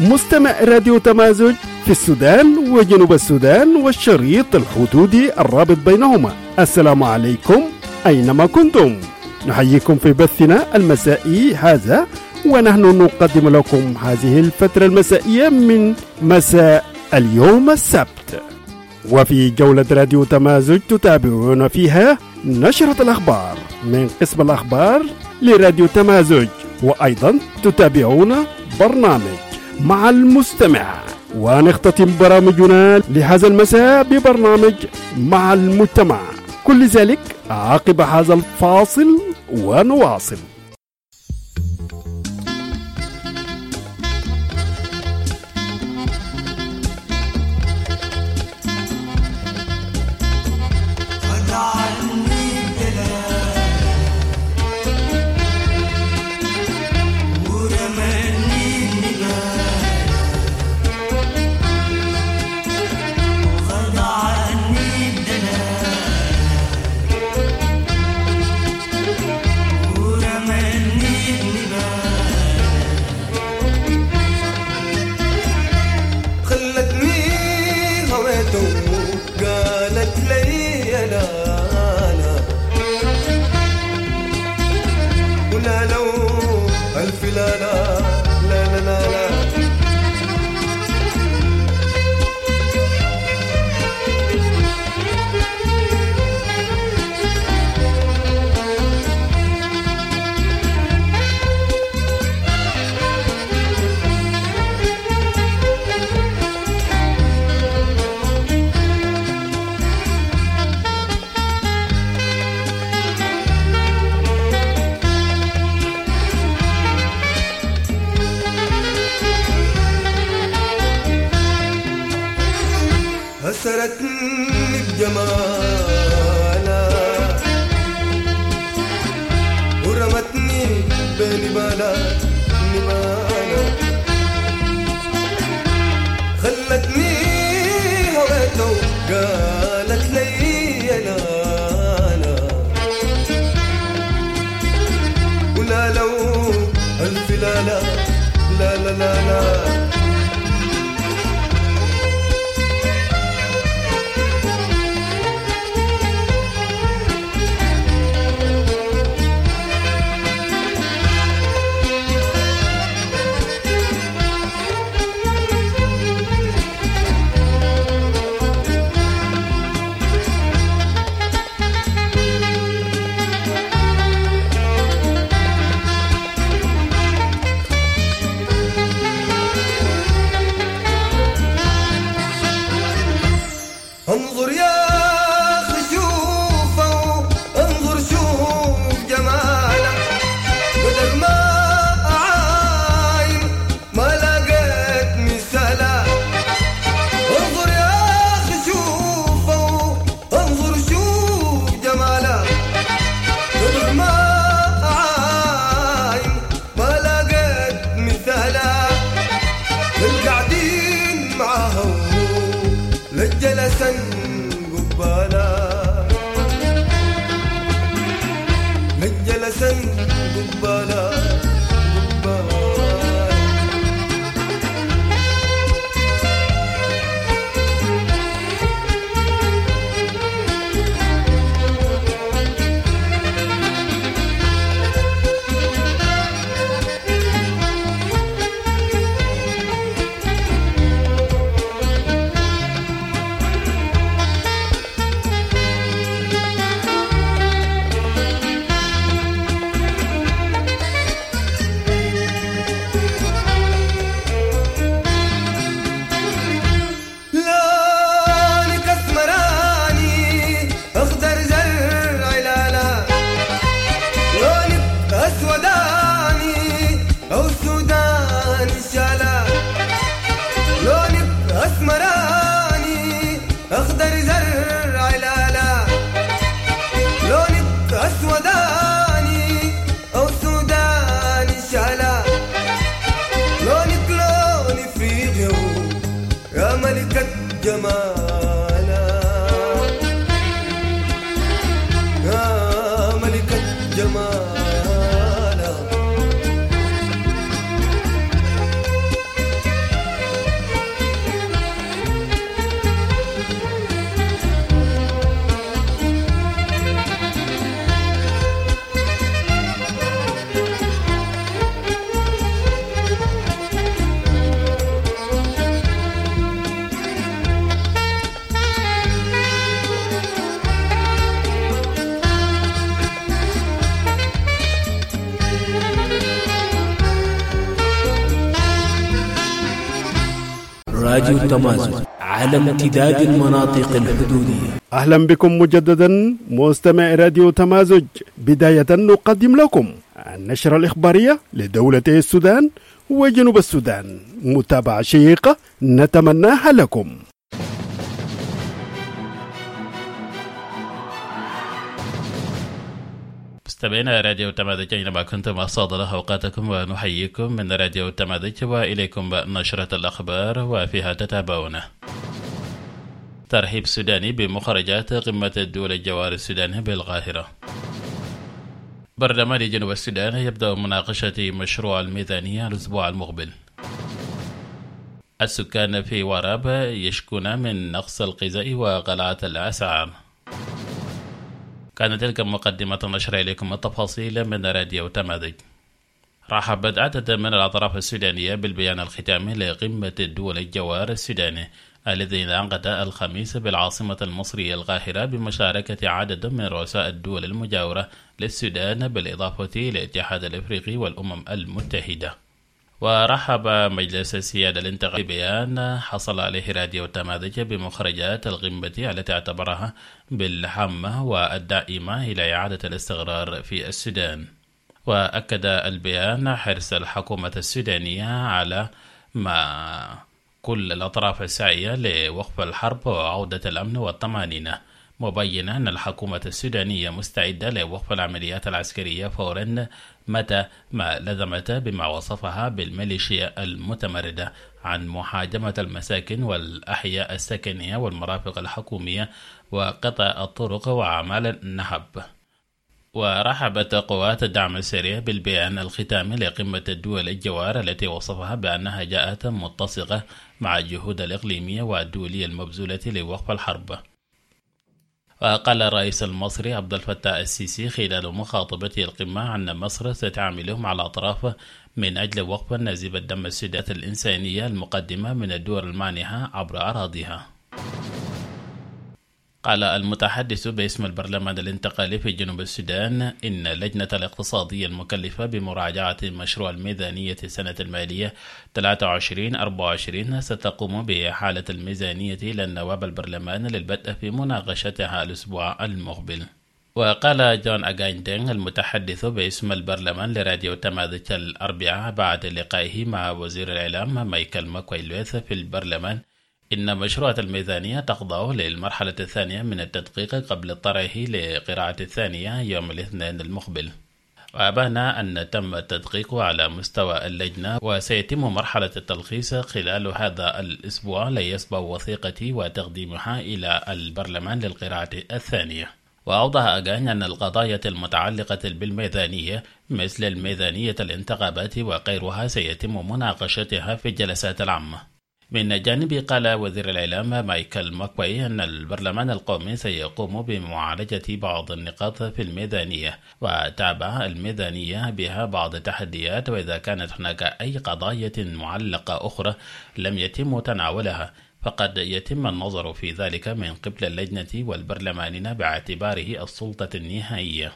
مستمع راديو تمازج في السودان وجنوب السودان والشريط الحدودي الرابط بينهما. السلام عليكم أينما كنتم، نحييكم في بثنا المسائي هذا، ونحن نقدم لكم هذه الفترة المسائية من مساء اليوم السبت. وفي جولة راديو تمازج تتابعون فيها نشرة الأخبار من قسم الأخبار لراديو تمازج، وأيضا تتابعون برنامج مع المستمع، ونختتم برامجنا لهذا المساء ببرنامج مع المجتمع. كل ذلك عقب هذا الفاصل ونواصل. ورماني راديو تمازج على امتداد المناطق الحدودية. أهلا بكم مجددا مستمع راديو تمازج. بداية نقدم لكم النشرة الإخبارية لدولتي السودان وجنوب السودان، متابعة شيقة نتمناها لكم. مستمعينا راديو تمازج أينما كنتم أسعد الله أوقاتكم، ونحييكم من راديو تمازج وإليكم نشرة الأخبار وفيها تتابعون. ترحيب سوداني بمخرجات قمة الدول الجوار السوداني بالقاهرة. برلمان جنوب السودان يبدأ مناقشة مشروع الميزانية الأسبوع المقبل. السكان في وراب يشكون من نقص الغذاء وغلاء الأسعار. كانت تلك مقدمة نشر إليكم التفاصيل من راديو تمازج. رحبت عدد من الأطراف السودانية بالبيان الختامي لقمة الدول الجوار السوداني الذي انعقد الخميس بالعاصمة المصرية القاهرة بمشاركة عدد من رؤساء الدول المجاورة للسودان بالإضافة للاتحاد الإفريقي والأمم المتحدة. ورحب مجلس السيادة الانتقالي ببيان حصل عليه راديو تمازج بمخرجات القمة التي اعتبرها بالهامة والدائمة إلى إعادة الاستقرار في السودان. وأكد البيان حرص الحكومة السودانية على ما كل الأطراف السعية لوقف الحرب وعودة الأمن والطمأنينة، مبينا أن الحكومة السودانية مستعدة لوقف العمليات العسكرية فورا متى ما لزمت بما وصفها بالميليشيا المتمردة عن محاجمة المساكن والأحياء السكنية والمرافق الحكومية وقطع الطرق وأعمال النهب. ورحبت قوات الدعم السريع بالبيان الختامي لقمة الدول الجوار التي وصفها بأنها جاءت متسقة مع الجهود الإقليمية والدولية المبذولة لوقف الحرب. وقال الرئيس المصري عبد الفتاح السيسي خلال مخاطبته القمة أن مصر ستعمل مع الأطراف من أجل وقف نزيف الدم السوداني الإنسانية المقدمة من الدول المانحة عبر أراضيها. قال المتحدث باسم البرلمان الانتقالي في جنوب السودان إن اللجنة الاقتصادية المكلفة بمراجعة مشروع الميزانية السنة المالية 23-24 ستقوم بإحالة الميزانية إلى النواب البرلمان للبدء في مناقشتها الأسبوع المقبل. وقال جون أغايندين المتحدث باسم البرلمان لراديو تمازج الأربعاء بعد لقائه مع وزير الإعلام مايكل ماكويلويث في البرلمان إن مشروع الميزانية تخضع للمرحلة الثانية من التدقيق قبل طرحه لقراءة الثانية يوم الاثنين المقبل. وأبان أن تم التدقيق على مستوى اللجنة وسيتم مرحلة التلخيص خلال هذا الأسبوع ليسبق وثيقة وتقديمها إلى البرلمان للقراءة الثانية. وأوضح أغان أن القضايا المتعلقة بالميزانية مثل الميزانية الانتخابات وغيرها سيتم مناقشتها في الجلسات العامة. من جانب قال وزير الإعلام مايكل ماكوي أن البرلمان القومي سيقوم بمعالجة بعض النقاط في الميزانية، وتابع الميزانية بها بعض التحديات، وإذا كانت هناك أي قضايا معلقة أخرى لم يتم تناولها فقد يتم النظر في ذلك من قبل اللجنة والبرلمانين باعتباره السلطة النهائية.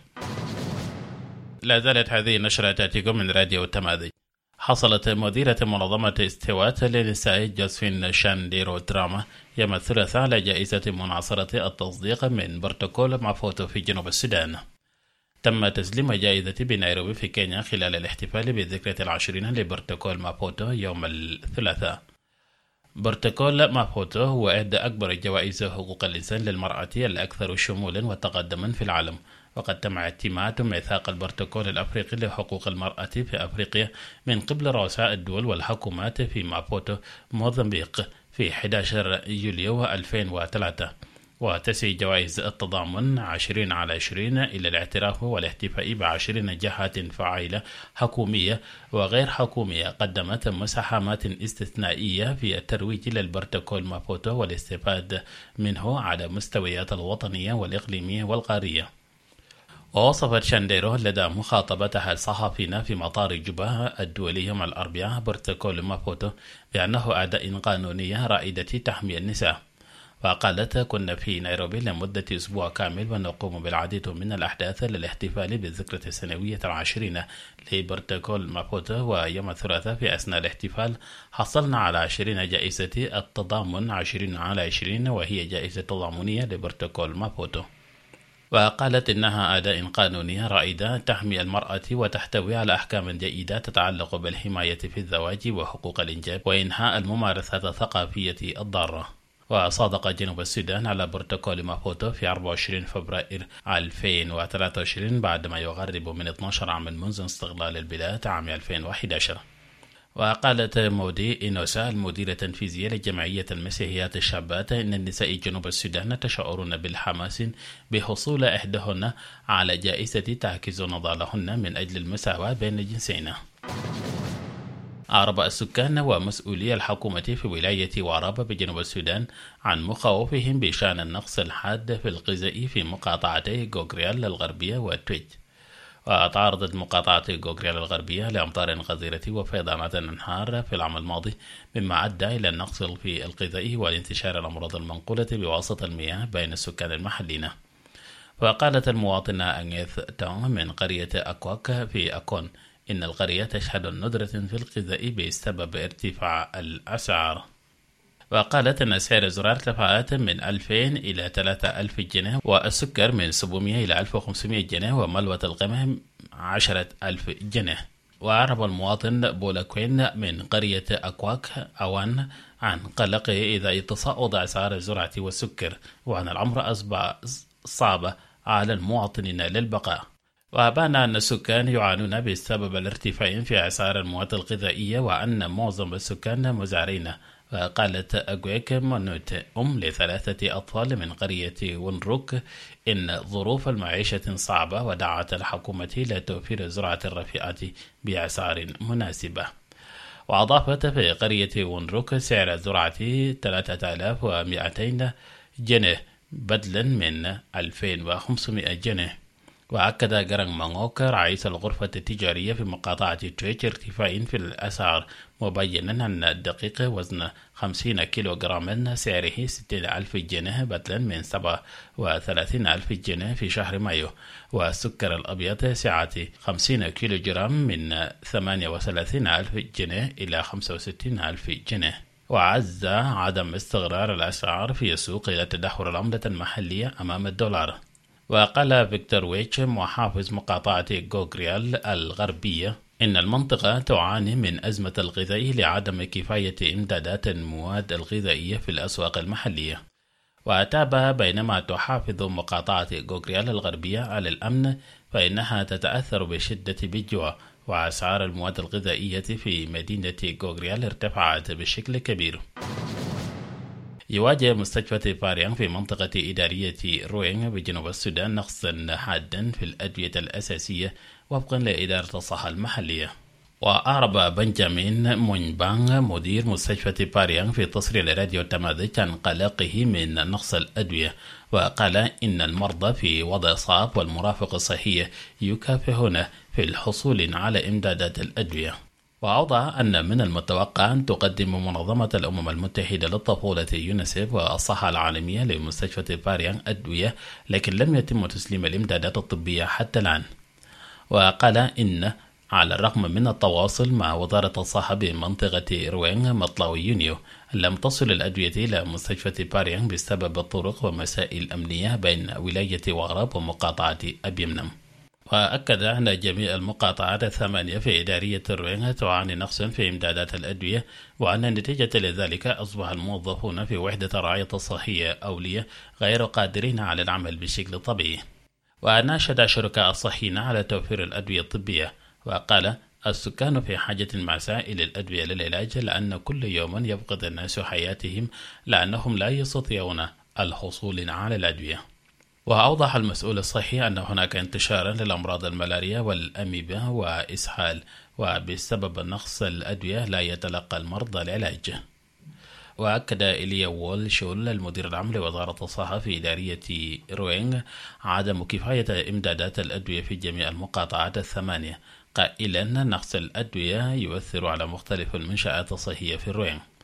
لا زالت هذه النشرة تأتيكم من راديو تمازج. حصلت مديرة منظمة استوات للنساء جوزفين شانديرو دراما يوم الثلاثاء على جائزة مناصرة التصديق من بروتوكول مابوتو في جنوب السودان. تم تسليم جائزة بنيروبي في كينيا خلال الاحتفال بذكرى 20 لبروتوكول مابوتو يوم الثلاثاء. بروتوكول مابوتو هو إحدى أكبر الجوائز حقوق الإنسان للمرأة الأكثر شمولا وتقدما في العالم، وقد تم اعتماد ميثاق البروتوكول الأفريقي لحقوق المرأة في أفريقيا من قبل رؤساء الدول والحكومات في مابوتو موزمبيق في 11 يوليو 2003. وتسعي جوائز التضامن 20/20 إلى الاعتراف والاحتفاء ب20 جهات فاعلة حكومية وغير حكومية قدمت مساهمات استثنائية في الترويج للبروتوكول مابوتو والاستفادة منه على مستويات الوطنية والإقليمية والقارية. ووصفت شانديرو لدى مخاطبتها الصحفيين في مطار جوبا الدولي يوم الأربعاء بروتوكول مابوتو بأنه أداة قانونية رائدة تحمي النساء. وقالت: كنا في نيروبي لمدة أسبوع كامل ونقوم بالعديد من الأحداث للاحتفال بالذكرى السنوية 20 لبروتوكول مابوتو، ويوم الثلاثاء في أثناء الاحتفال حصلنا على 20 جائزة التضامن 20/20، وهي جائزة تضامنية لبروتوكول مابوتو. وقالت إنها أداة قانونية رائدة تحمي المرأة وتحتوي على أحكام جيدة تتعلق بالحماية في الزواج وحقوق الإنجاب وإنهاء الممارسات الثقافية الضارة. وصادق جنوب السودان على بروتوكول مابوتو في 24 فبراير 2023 بعدما يقرب من 12 عاما منذ استقلال البلاد عام 2011. وقالت مودي إنوسا المديرة التنفيذية لجمعية المسيحيات الشابات إن النساء جنوب السودان تشعرن بالحماس بحصول إحداهن على جائزة تعكس نضالهن من أجل المساواة بين الجنسين. أعرب السكان ومسؤولي الحكومة في ولاية واراب بجنوب السودان عن مخاوفهم بشأن النقص الحاد في الغذاء في مقاطعتي غوغريال الغربية وتويج. وتعرضت مقاطعة غوغريال الغربية لأمطار غزيرة وفيضانات الأنهار في العام الماضي، مما أدى إلى النقص في الغذاء والانتشار الأمراض المنقولة بواسطة المياه بين السكان المحليين. وقالت المواطنة أنيث تاون من قرية أكواك في أكون إن القرية تشهد ندرة في الغذاء بسبب ارتفاع الأسعار. وقالت أن سعر الذرة ارتفعت من 2000 إلى 3000 جنيه، والسكر من 700 إلى 1500 جنيه، وملوة القمح 10,000 جنيه. وأعرب المواطن بولاكوين من قرية أكواك أوان عن قلقه إذا تصاعد أسعار الذرة والسكر، وأن الأمر أصبح صعب على المواطنين للبقاء. وأبان أن السكان يعانون بسبب الارتفاع في أسعار المواد الغذائية، وأن معظم السكان مزارعين. وقالت أغويك منوت ل3 أطفال من قرية ونروك إن ظروف المعيشة صعبة، ودعت الحكومة إلى توفير الزراعة الرفيعة بأسعار مناسبة. وأضافت في قرية ونروك سعر الزراعة 3200 جنيه بدلا من 2500 جنيه. وأكد جرانغ مانغوك رئيس الغرفة التجارية في مقاطعة تويج ارتفاع في الأسعار، مبينا أن الدقيق وزن 50 كيلوغراما سعره 60,000 جنيه بدلا من 37,000 جنيه في شهر مايو، والسكر الأبيض سعة 50 كيلوغرام من 38,000 جنيه إلى 65,000 جنيه. وعز عدم استقرار الأسعار في السوق إلى تدهور العملة المحلية أمام الدولار. وقال فيكتور ويتش محافظ مقاطعة غوغريال الغربية إن المنطقة تعاني من أزمة الغذاء لعدم كفاية إمدادات المواد الغذائية في الأسواق المحلية. وأتابع بينما تحافظ مقاطعة غوغريال الغربية على الأمن، فإنها تتأثر بشدة بالجوع، وأسعار المواد الغذائية في مدينة غوغريال ارتفعت بشكل كبير. يواجه مستشفى باريان في منطقة إدارية روينغ بجنوب السودان نقصا حادا في الأدوية الأساسية وفقا لإدارة الصحة المحلية. وأعرب بنجامين مونبانغ مدير مستشفى باريان في تصريح لراديو تماذج عن قلقه من نقص الأدوية، وقال إن المرضى في وضع صعب والمرافق الصحية يكافحون في الحصول على إمدادات الأدوية. وأوضح أن من المتوقع أن تقدم منظمة الأمم المتحدة للطفولة يونيسيف والصحة العالمية لمستشفى باريان أدوية، لكن لم يتم تسليم الإمدادات الطبية حتى الآن. وقال إن على الرغم من التواصل مع وزارة الصحة بمنطقة روينغ مطلع يونيو، لم تصل الأدوية إلى مستشفى باريان بسبب الطرق ومسائل أمنية بين ولاية واراب ومقاطعة أبيمنم. وأكد أن جميع المقاطعات 8 في إدارية روينغ تعاني نقصا في إمدادات الأدوية، وأن نتيجة لذلك أصبح الموظفون في وحدة الرعاية الصحية أولية غير قادرين على العمل بشكل طبيعي. وناشد شركاء الصحيين على توفير الأدوية الطبية، وقال السكان في حاجة ماسة إلى الأدوية للعلاج، لأن كل يوم يفقد الناس حياتهم لأنهم لا يستطيعون الحصول على الأدوية. وأوضح المسؤول الصحي أن هناك انتشارا للأمراض الملاريا والأميبا وإسهال، وبسبب نقص الأدوية لا يتلقى المرضى العلاج. وأكد إليا وول شول المدير العام لوزارة الصحة في إدارية روينغ عدم كفاية إمدادات الأدوية في جميع المقاطعات 8، قائلا نقص الأدوية يؤثر على مختلف المنشآت الصحية في روينغ.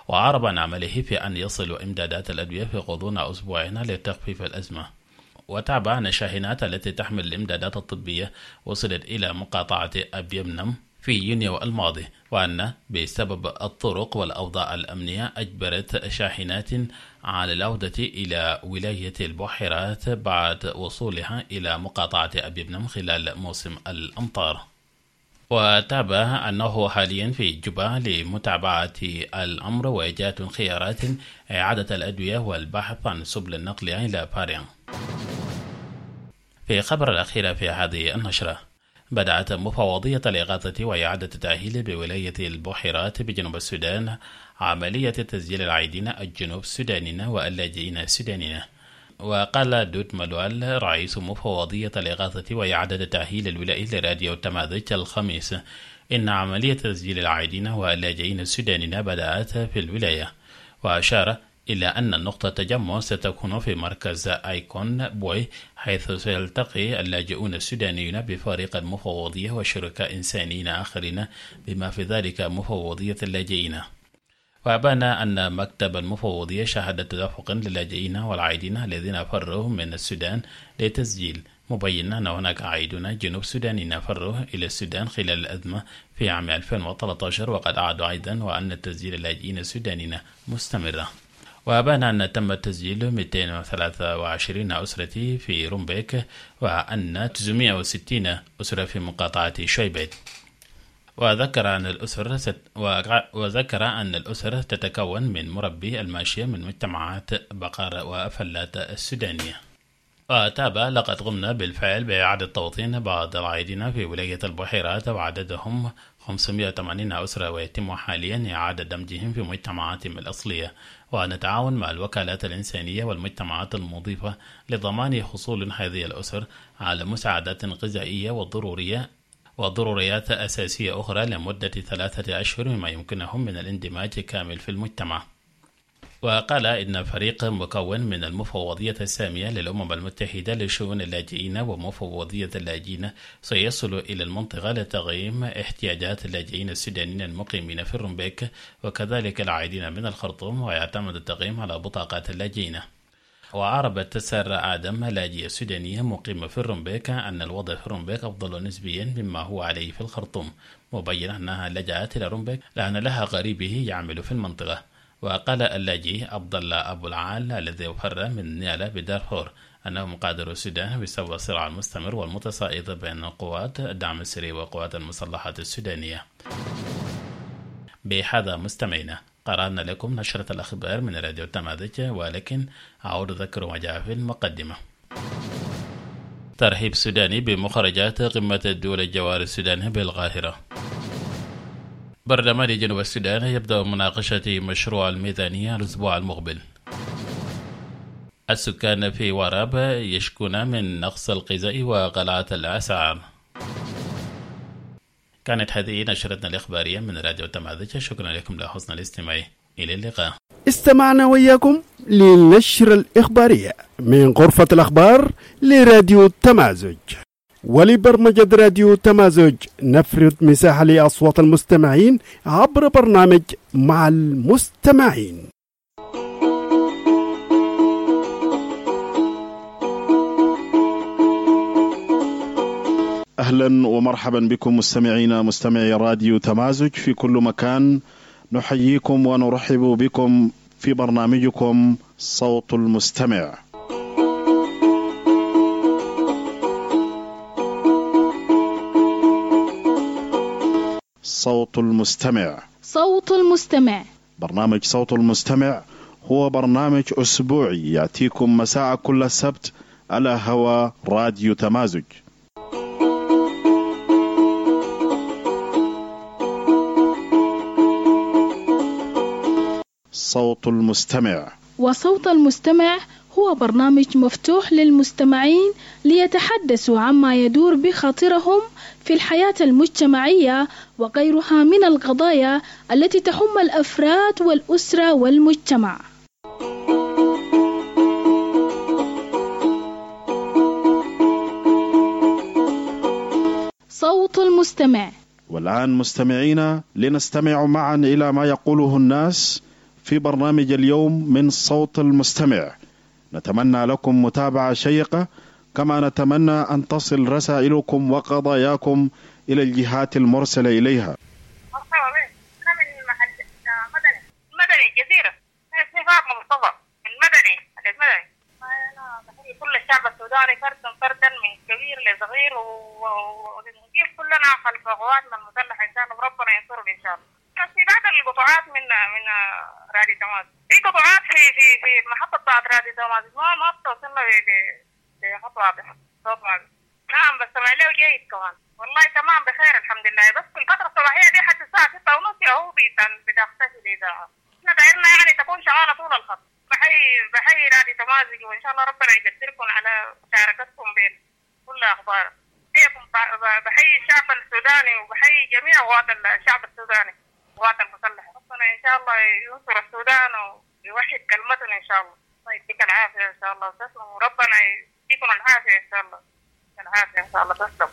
وعرب عن عمله في أن يصل إمدادات الأدوية في غضون أسبوعين لتخفيف الأزمة. وتابع أن الشاحنات التي تحمل الإمدادات الطبية وصلت إلى مقاطعة أبيمنم في يونيو الماضي، وأن بسبب الطرق والأوضاع الأمنية أجبرت شاحنات على العودة إلى ولاية البحيرات بعد وصولها إلى مقاطعة أبيمنم خلال موسم الأمطار. وتابع أنه حاليا في جوبا لمتابعة الأمر وإيجاد خيارات إعادة الأدوية والبحث عن سبل النقل إلى باريان. في خبر الأخير في هذه النشرة، بدأت مفوضية الإغاثة وإعادة التأهيل بولاية البحيرات بجنوب السودان عملية تسجيل العائدين الجنوب السودانيين واللاجئين السودانيين. وقال دود ملوال رئيس مفوضية الإغاثة وإعادة التأهيل الولائي لراديو تماذج الخميس إن عملية تسجيل العائدين واللاجئين السودانيين بدأت في الولاية، وأشار إلى أن النقطة التجمع ستكون في مركز آيكون بوي، حيث سيلتقي اللاجئون السودانيون بفريق المفوضية وشركاء إنسانيين آخرين بما في ذلك مفوضية اللاجئين. وأبان أن مكتب المفوضية شهد تدفق للاجئين والعائدين الذين فروا من السودان لتسجيل، مبينا أن هناك عائدون جنوب سودانيين فروا إلى السودان خلال الأزمة في عام 2013 وقد أعادوا أيضا، وأن تسجيل اللاجئين السودانيين مستمرة. وأبان أن تم تسجيل 223 أسرة في رومبيك، وأن 960 أسرة في مقاطعة شويبيت. وذكر أن الأسر تتكون من مربي الماشية من مجتمعات بقر وفلات السودانية. وتابع لقد قمنا بالفعل بإعادة توطين بعض العائدين في ولاية البحيرات وعددهم 580 أسرة، ويتم حاليا إعادة دمجهم في مجتمعاتهم الأصلية، ونتعاون مع الوكالات الإنسانية والمجتمعات المضيفة لضمان حصول هذه الأسر على مساعدات غذائية وضروريات أساسية أخرى لمدة 3 أشهر مما يمكنهم من الاندماج كامل في المجتمع. وقال إن فريق مكون من المفوضية السامية للأمم المتحدة لشؤون اللاجئين ومفوضية اللاجئين سيصل إلى المنطقة لتقييم احتياجات اللاجئين السودانيين المقيمين في الرومبيك وكذلك العائدين من الخرطوم، ويعتمد التقييم على بطاقات اللاجئين. وعربت سارة آدم لاجئة سودانية مقيمة في الرومبيك أن الوضع في الرومبيك أفضل نسبيا مما هو عليه في الخرطوم، مبينا أنها لجأت إلى الرومبيك لأن لها قريبه يعمل في المنطقة. وقال اللاجئ عبد الله أبو العال الذي فر من نيالا بدارفور أنه مقادر السودان بسبب الصراع المستمر والمتصاعد بين قوات الدعم السري وقوات المسلحات السودانية. بهذا مستمعينا قرأنا لكم نشرة الأخبار من راديو تماذج، ولكن أعود أذكر ما جاء في المقدمة. ترحيب سوداني بمخرجات قمة الدول الجوار السودانية بالقاهرة. برلمان جنوب السودان يبدأ مناقشة مشروع الميزانية الأسبوع المقبل. السكان في وراب يشكون من نقص الغذاء وغلاء الأسعار. كانت هذه نشرتنا الإخبارية من راديو تماذج، شكرا لكم لحسن الاستماع، إلى اللقاء. استمعنا وياكم للنشرة الإخبارية من غرفة الأخبار لراديو تمازج. ولبرمجة راديو تمازج نفرض مساحة لأصوات المستمعين عبر برنامج مع المستمعين. أهلا ومرحبا بكم مستمعي راديو تمازج في كل مكان. نحييكم ونرحب بكم في برنامجكم صوت المستمع. صوت المستمع. صوت المستمع. برنامج صوت المستمع هو برنامج أسبوعي يأتيكم مساء كل سبت على هوا راديو تمازج. صوت المستمع. وصوت المستمع هو برنامج مفتوح للمستمعين ليتحدثوا عما يدور بخاطرهم في الحياة المجتمعية وغيرها من القضايا التي تهم الأفراد والأسرة والمجتمع. صوت المستمع. والآن مستمعينا لنستمع معا إلى ما يقوله الناس في برنامج اليوم من صوت المستمع. نتمنى لكم متابعة شيقة، كما نتمنى أن تصل رسائلكم وقضاياكم إلى الجهات المرسلة إليها. مدني الجزيرة، اسمي فاطمة مصطفى المدني. كل الشعب السوداني فردا من كبير لصغير، ونجيب كلنا خلف قواتنا المسلحة إن شاء الله، وربنا ينصرنا إن شاء الله. في بعض القطاعات من راديو تماس، في قطاعات في محطة بتاعت راديو تماس ما بتوصلنا بخط واضح صوت واضح. نعم بستمع له جيد كمان، والله تمام بخير الحمد لله. بس في الفترة الصباحية دي حتى الساعة 6:30 هو بتختفي الإذاعة. احنا دايرنا يعني تكون شغالة طول الخط. بحيي راديو تمازج، وإن شاء الله ربنا يقدركم على مشاركتكم بين كل أخبار. بحيي الشعب السوداني، وبحيي جميع قوات الشعب السوداني، قوات المسلحة. ربنا إن شاء الله ينصر السودان ويوحد كلمتنا إن شاء الله. الله يديك العافية إن شاء الله وتسلم، وربنا يديكم العافية إن شاء الله. العافية إن شاء الله تسلم.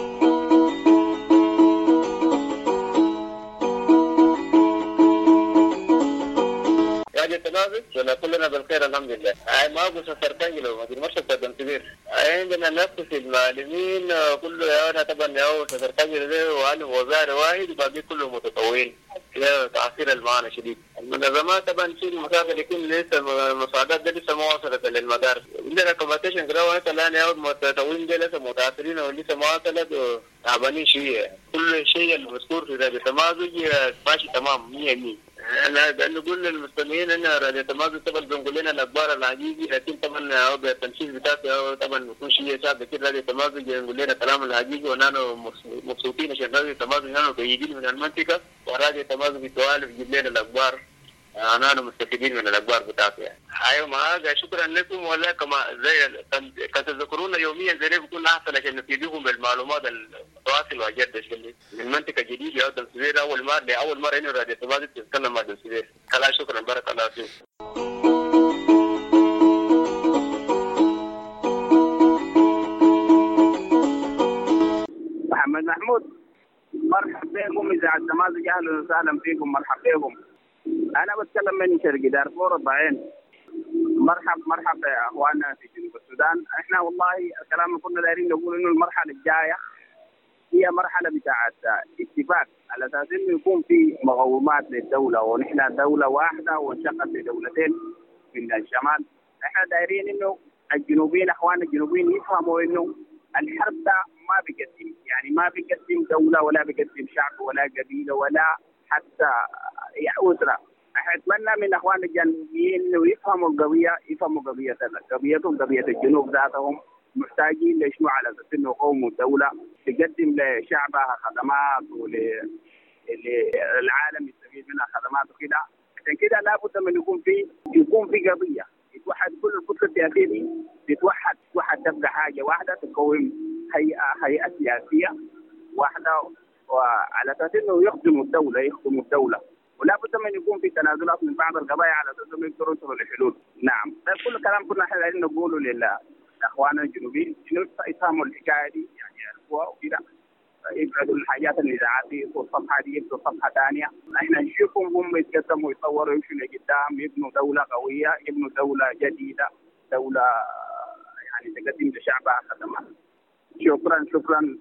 ولا كلنا بالخير الحمد لله. ما بس سرتنجلو في المرشد التنسيبير عندنا نفس المعلمين كله انا طبعا هو سرتنجلو ده، وانا وزارة واحد وباقي كله متطوعين. لا تأثير المعاناة شديد. المنظمات طبعا شيء مسافر، لكن لسه المساعدات ده لسه ما وصلت للمدارس. عندنا كومبيتيشن كده، وانا الان يا متطوعين ده لسه متأثرين ولسه ما وصلت تعبانين شوية. كل شيء المذكور في راديو تمازج ماشي تمام 100%. أنا نقول للمستمعين أن راديو تمازج طبعا بنقول لنا الأخبار الحقيقي، لكن طبعا هو بالتنفيذ بتاعته طبعا بيكون شيء صعب كتير. راديو تمازج يقول لنا كلام الحقيقي، ونحن مبسوطين عشان راديو تمازج نحن بعيدين من المنطقة، وراديو تمازج بيتوالف يجيب لنا الأخبار، نحن مستفيدين من الأخبار بتاعته يعني. أيوة معاك، شكرا لكم. ولا كما زي كتذكرونا يوميا زي بكون أحسن عشان نفيدكم بالمعلومات المتواصل وجد من المنطقة الجديدة. أو دمسبير أول مرة إنه راديو تمازج تتكلم مع دمسبير. خلاص شكرا، بارك الله فيك. محمد محمود، مرحبا بكم إذاعة تمازج، أهلا وسهلا فيكم، مرحبا بكم. أنا بتكلم من شرق دارفور الضعين. مرحبا يا أخواننا في جنوب السودان. إحنا والله الكلام كنا دايرين نقول إنه المرحلة الجاية هي مرحلة بتاعت اتفاق، على أساس إنه يكون في مقومات للدولة، ونحن دولة واحدة ونشقق لدولتين من الشمال. إحنا دايرين إنه الجنوبيين، أخواننا الجنوبيين يفهموا إنه الحرب ده ما بيقدم، يعني ما بيقدم دولة ولا بيقدم شعب ولا قبيلة ولا حتى أسرة. أتمنى من أخواننا الجنوبيين إنه يفهموا القضية، يفهموا قضيتهم، قضية الجنوب ذاتهم محتاجين لشنو، على أساس إنه قوم الدولة تقدم لشعبها خدمات وللعالم يستفيد منها خدمات وكذا. عشان كده لابد من يكون في قضية يتوحد كل الكتل السياسية دي، تتوحد تبقى حاجة واحدة، تقوم هيئة سياسية واحدة، وعلى أساس إنه يخدموا الدولة. ولا بد من يكون في تنازلات من بعض القضايا على اساس انه يقدروا يوصلوا لحلول. نعم، كل كلام كنا احنا عايزين نقوله لاخواننا الجنوبيين انه يفهموا الحكايه دي، يعني يعرفوها وكذا، يبعدوا الحاجات الاذاعات دي والصفحه دي، يبدوا صفحه ثانيه. احنا نشوفهم هم يتقدموا ويتطوروا ويمشوا لقدام، يبنوا دوله قويه، يبنوا دوله جديده، دوله يعني تقدم لشعبها خدمات. شكرا.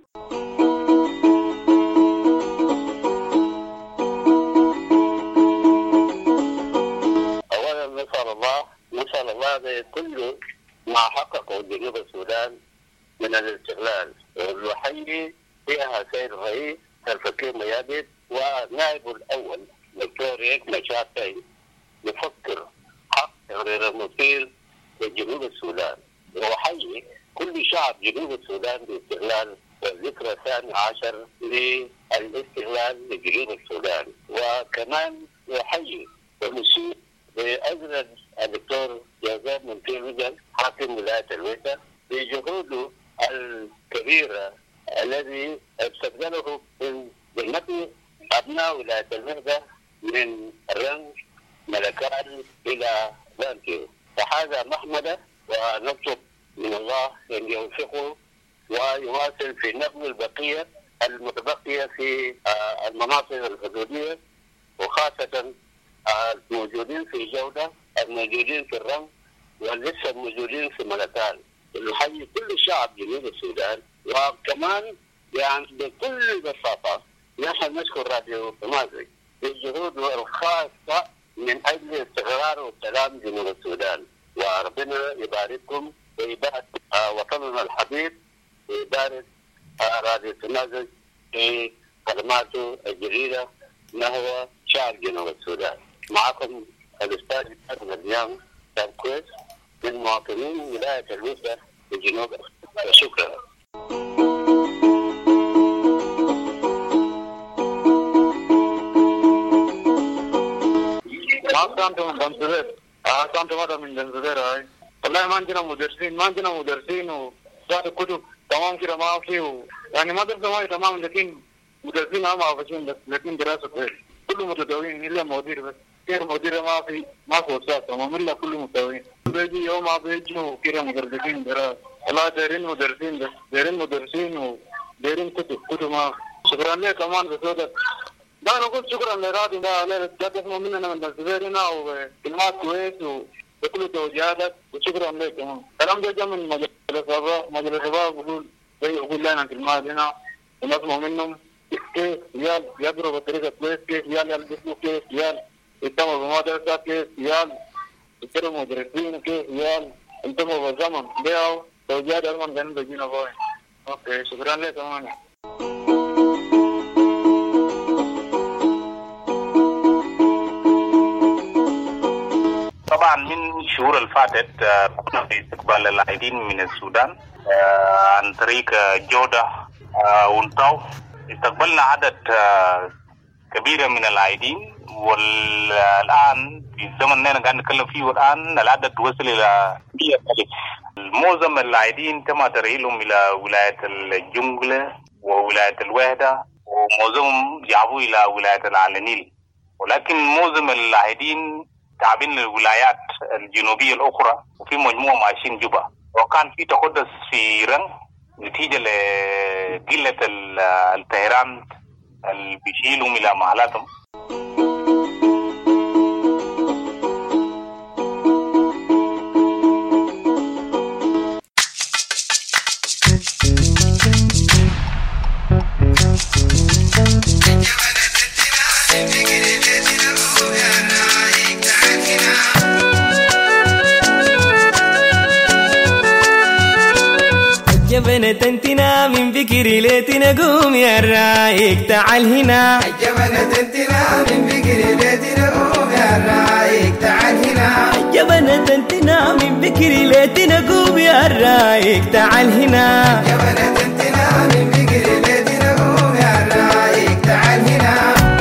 نسأل الله بكل ما حققه جنوب السودان من الاستقلال، ونحيي فيها سيد الرئيس الفكير ميادد ونائب الأول دكتور ريك مشاطي يفكر حق تغيير المصير لجنوب السودان، وأحيي كل شعب جنوب السودان باستقلال والذكرى 12 للاستقلال لجنوب السودان. وكمان أحيي ونشيد بأجر الدكتور جازان من رجل حاكم ولاية الويسا بجهوده الكبيرة الذي استبدله من نقل أبناء ولاية الويسا من رنج ملكان إلى بانكيو، فهذا محمد، ونطلب من الله أن يوفقه ويواصل في نقل البقية المتبقية في المناطق الحدودية، وخاصة الموجودين في جودة، الموجودين في الرمل، ولسه الموجودين في ملتان. نحيي كل شعب جنوب السودان. وكمان يعني بكل بساطة نحن نشكر راديو تمازج بالجهود الخاصة من أجل استقرار والسلام جنوب السودان، وربنا يبارككم ويبارك وطننا الحبيب ويبارك راديو تمازج في خدماته الجديدة نحو شعب جنوب السودان. معكم الأستاذ أحمد اليوم كويس من مواطنين ولاية الوسطى في جنوب أفريقيا. شكرا. أنتم من دنزبير هاي والله ما عندنا مدرسين وذات الكتب تمام كده ما في يعني مدرسة ما تمام، لكن مدرسين ما عارفين، لكن دراسة غير كله متداوين إلا مدير بس. غير مدير ما في أستاذ تمام، إلا كله متداوين. بيجي يوم ما بيجوا كده مدرسين دراسة والله دايرين مدرسين بس، دايرين ودايرين كتب ما. شكرا لك كمان بسودك. لا نقول شكرا لرادي لا تسمع مننا من دنزبير هنا وكلمات كويس وكل توجيهاتك، وشكرا لك كمان. كلام ده جاء من مجلس الشباب بيقول لنا كلمات هنا ونسمع منهم كيف ريال يقروا بطريقة كويس، كيف ريال يلبسوا، كيف ريال يتموا بمدرسة، كيف ريال يكرموا مدرسين، كيف ريال ينتموا بالزمن. ده توجيهات ألمان كانوا بيجينا فوين. أوكي شكرا لك كمان. طبعا من الشهور اللي فاتت كنا في استقبال العائدين من السودان عن طريق جودة ونطاو. استقبلنا عدد كبير من العائدين، والآن في الزمن اللي قاعد نتكلم فيه والآن العدد وصل إلى 100,000. معظم العائدين تم ترحيلهم إلى ولاية الجنجلة وولاية الوحدة، ومعظمهم جابوا إلى ولاية العلنيل، ولكن معظم العائدين تابعين للولايات الجنوبية الأخرى، وفي مجموعة ماشيين جوبا. وكان في تقدس في رنج نتيجة لقلة الطيران اللي بيشيلهم إلى محلاتهم. عجبنا تنتنا من بكري ليتنا قوم يا الرايق تعال هنا. عجبنا تنتنا من بكري ليتنا قوم يا الرايق تعال هنا. عجبنا تنتنا من بكري ليتنا قوم يا الرايق تعال هنا. عجبنا تنتنا من بكري ليتنا قوم يا الرايق تعال هنا.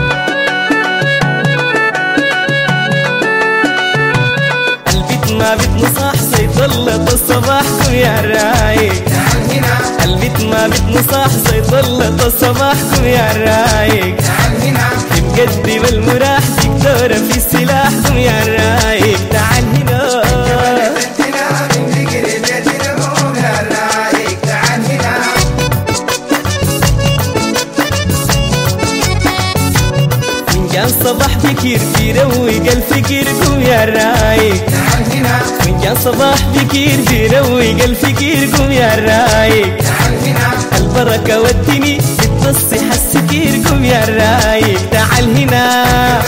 البيت ما بتنصح سيطلت الصباحكم يا الرايق. البيت ما بتنصح سيطلت الصباحكم يا الرايق. بنقدم المراح دكتورة في السلاحكم يا الرايق تعال هنا. فنجان صباح بكير بيروق الفكركم يا الرايق. فنجان صباح بكير بيروق الفكركم يا الرايق. البركة والدني بتصح السكيركم يا الرايق تعال هنا.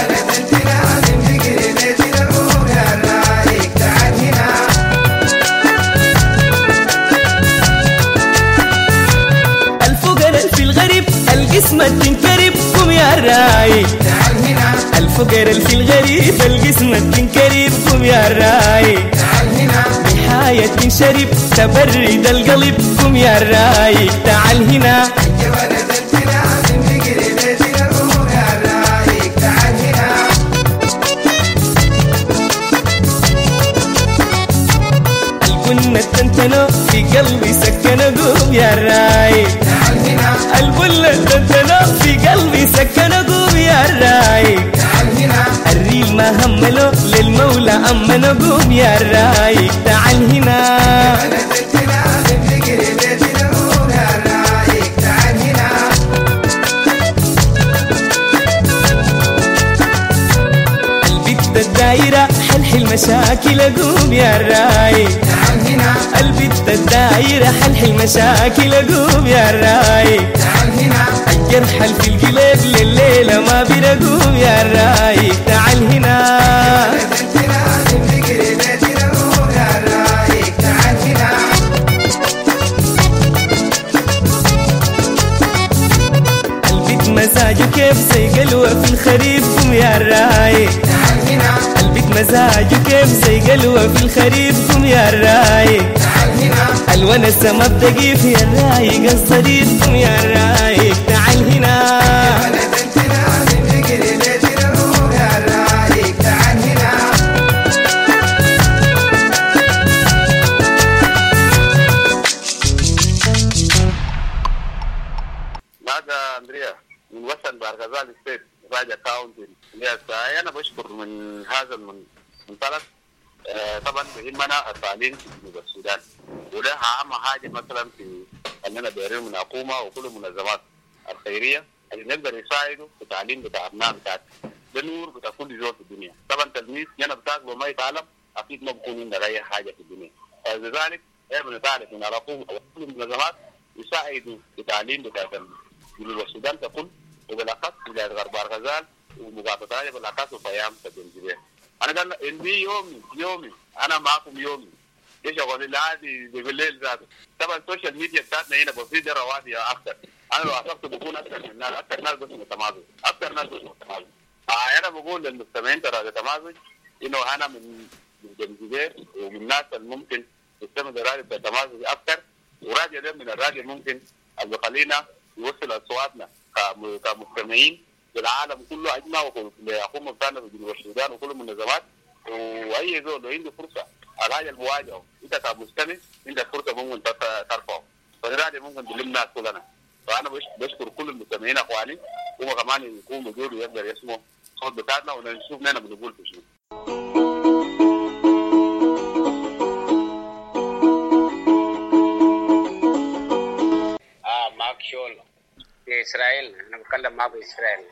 الفقراء في الغريب القسمة تنكربكم يا الرايق. الفقراء في الغريب القسمة تنكربكم يا الرايق. بحاية شرب تبرد القلبكم يا الرايق تعال هنا. البنة تنتنو في قلبي سكنة قوم يا الرايق. البنة تنتنو في قلبي سكنة قوم يا الرايق. الريل ما هملو للمولى أما نقوم يا الرايق تعال هنا. المشاكل أقوم يا الرايق تعال هنا البت الدايرة حلح المشاكل أقوم يا الرايق تعال هنا الجرح في القلب لليلة ما بيرقوم يا الرايق تعال هنا البيت مزاجه كيف زي قلوة في الخريف قوم يا الرايق تعال هنا البيت مزاجه كيف زي قلوة في الخريف قوم يا الرايق تعال هنا الونسة ما بتقي في الرايق الصديق قوم يا الرايق تعال هنا من وسط بارغزال ستيت راجع كاونتي. أنا بشكر من هذا المنطلق. طبعا بهمنا التعليم في جنوب السودان، وده أهم حاجة مثلا في أننا دايرين من حكومة وكل المنظمات الخيرية اللي نقدر يساعدوا في التعليم بتاع أبناء بتاعتنا. ده نور بتاع كل زول في الدنيا. طبعا تلميذ ينا بتاعك وما يتعلم أكيد ما بكون عندنا أي حاجة في الدنيا. لذلك بنتعرف من الحكومة وكل المنظمات يساعدوا في التعليم بتاع جنوب السودان ككل، وبالأخص ولاية غرب بارغزال ومقاطعة بالأخص وفيام الجنوبية. أنا قال عندي يومي أنا معكم يومي. إيش أقول العادي بالليل ذاته. طبعا السوشيال ميديا بتاعتنا هنا بسيط روادي أكثر. أنا لو أصبت بكون أكثر من الناس، أكثر ناس بس متمازج، أكثر ناس بس متمازج. أنا بقول للمستمعين ترى التمازج إنه أنا من الجنوبية ومن الناس الممكن تستمع لراديو التمازج أكثر، وراديو ده من الراديو ممكن اللي بيخلينا يوصل أصواتنا كمستمعين للعالم كله أجمع والحكومة بتاعنا في جنوب السودان وكل المنظمات. وأي زول لو عنده فرصة الحاجة المواجهة أنت كمستمع عندك فرصة ممكن ترفعه، فالراديو ممكن تلم الناس كلنا. فأنا بشكر كل المستمعين أخواني، هم كمان يكونوا موجود ويقدر يسمعوا الصوت بتاعنا ونشوف نحن بنقول في شنو. معك شغل في إسرائيل. أنا بتكلم معك بإسرائيل.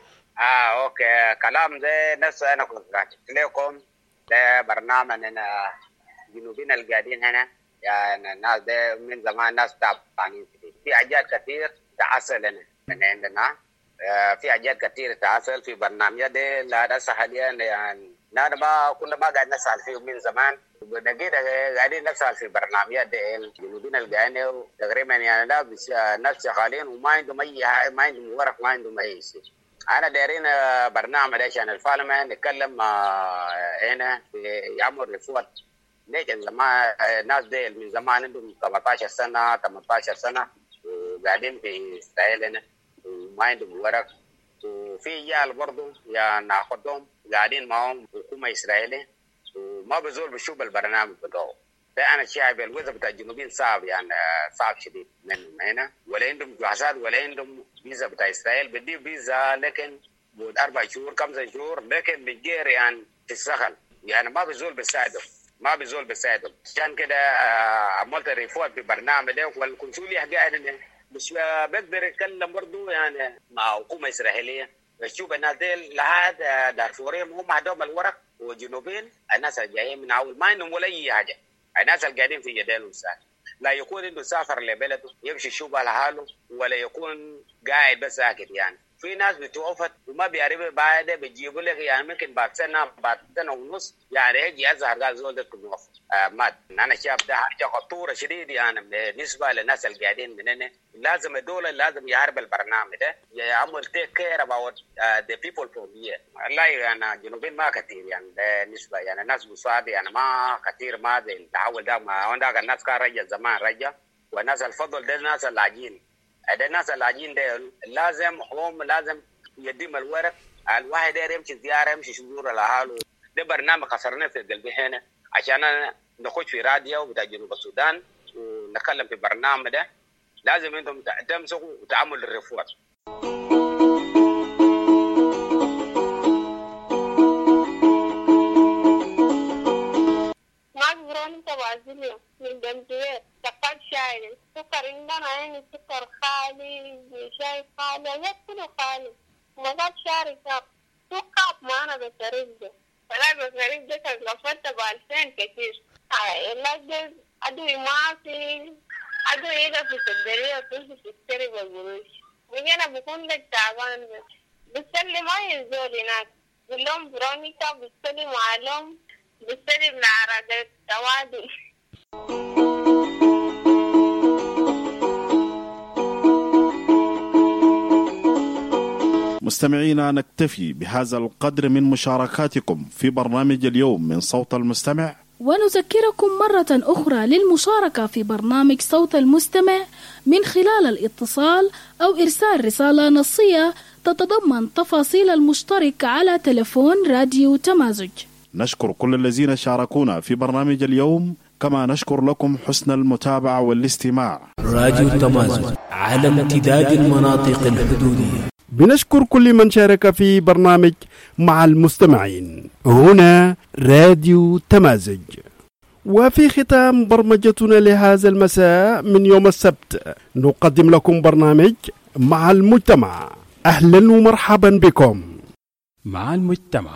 أوكي. كلام ده نفس أنا كنت قاعد لكم. ده برنامج أنا جنوبين القاعدين هنا، يعني الناس ده من زمان ناس تعبانين في حاجات كثير تعسل لنا من عندنا. في حاجات كثير تعسل في برنامج ده. لا ناس حاليا يعني أنا ما كنا ما قاعد نسأل فيه من زمان، ونجد قاعدين نسأل في برنامج ده الجنوبين القاعدين تقريبا يعني ناس شغالين وما عندهم ما عندهم ورق، ما عندهم أي شيء. أنا دايرين برنامج ده عشان الفارلمان نتكلم هنا يعمل ريفورت. ليش زمان الناس دي من زمان عندهم 18 سنة وقاعدين في إسرائيل هنا وما عندهم ورق، وفي رجال برضه يعني ناخدهم قاعدين معهم حكومة إسرائيلية وما بزول بشوف البرنامج بتاعه. فأنا شايف الوضع بتاع الجنوبيين صعب، يعني صعب شديد منهم هنا، ولا عندهم جوازات ولا عندهم فيزا بتاع إسرائيل. بدي فيزا لكن بعد 4 شهور 5 شهور، لكن بتجير يعني في السخن، يعني ما بزول بيساعدهم. عشان كده عملت ريفورت في برنامج ده، والكونسولية قاعد مش بقدر يتكلم برضه يعني مع حكومة إسرائيلية. بشوف الناس دي لحد دارفوريين هم عندهم الورق، وجنوبين الناس الجايين من أول ما عندهم ولا أي حاجة. الناس القاعدين في جدال وساكن، لا يكون عنده سافر لبلده يمشي يشوف على حاله، ولا يكون قاعد بس ساكت. يعني في ناس بتوفت وما بيعرفوا بعد بيجيبوا لك يعني ممكن بعد سنة ونص يعني يجي يظهر قال زول ده كله مات. أنا شايف ده حاجة خطورة شديد يعني بالنسبة للناس اللي قاعدين من هنا. لازم الدولة لازم يعرف البرنامج ده، يعمل take care about the people from here. والله يعني جنوبين ما كثير يعني بالنسبة يعني الناس بصاد يعني ما كثير، ما زي التحول ده. ما عندك الناس كان رجع زمان رجع، والناس الفضل ده الناس اللاجين. الناس اللاجين ده لازم يديم الورق. الواحد يمشي زيارة يمشي شهور على حاله. ده برنامج خسرناه في قلبي هنا عشان نخش في راديو بتاع جنوب السودان ونتكلم في برنامج ده. لازم انتم تمسكوا وتعملوا الريفورت. معك برونيكا وازيليا من جنبيات سقاط شاي. سكر عندنا يعني سكر خالي، شاي خالي، كله خالي. مقاط شاري ساب سكر معنا بتريد فلا بفريق ده تلفت ب2000 كتير. اللاجل أدوي ما في أدوي إذا في الصيدلية تمشي تشتري بالقروش. وهنا بكون لك تعبان بتسلي ما يزول هناك. بلهم برونيكا بتسلي معلوم بتسلي بالأعراض التوادي. مستمعينا، نكتفي بهذا القدر من مشاركاتكم في برنامج اليوم من صوت المستمع، ونذكركم مرة أخرى للمشاركة في برنامج صوت المستمع من خلال الاتصال أو إرسال رسالة نصية تتضمن تفاصيل المشترك على تلفون راديو تمازج. نشكر كل الذين شاركونا في برنامج اليوم، كما نشكر لكم حسن المتابعة والاستماع. راديو تمازج على امتداد المناطق الحدودية. بنشكر كل من شارك في برنامج مع المستمعين. هنا راديو تمازج. وفي ختام برمجتنا لهذا المساء من يوم السبت نقدم لكم برنامج مع المجتمع. أهلا ومرحبا بكم مع المجتمع.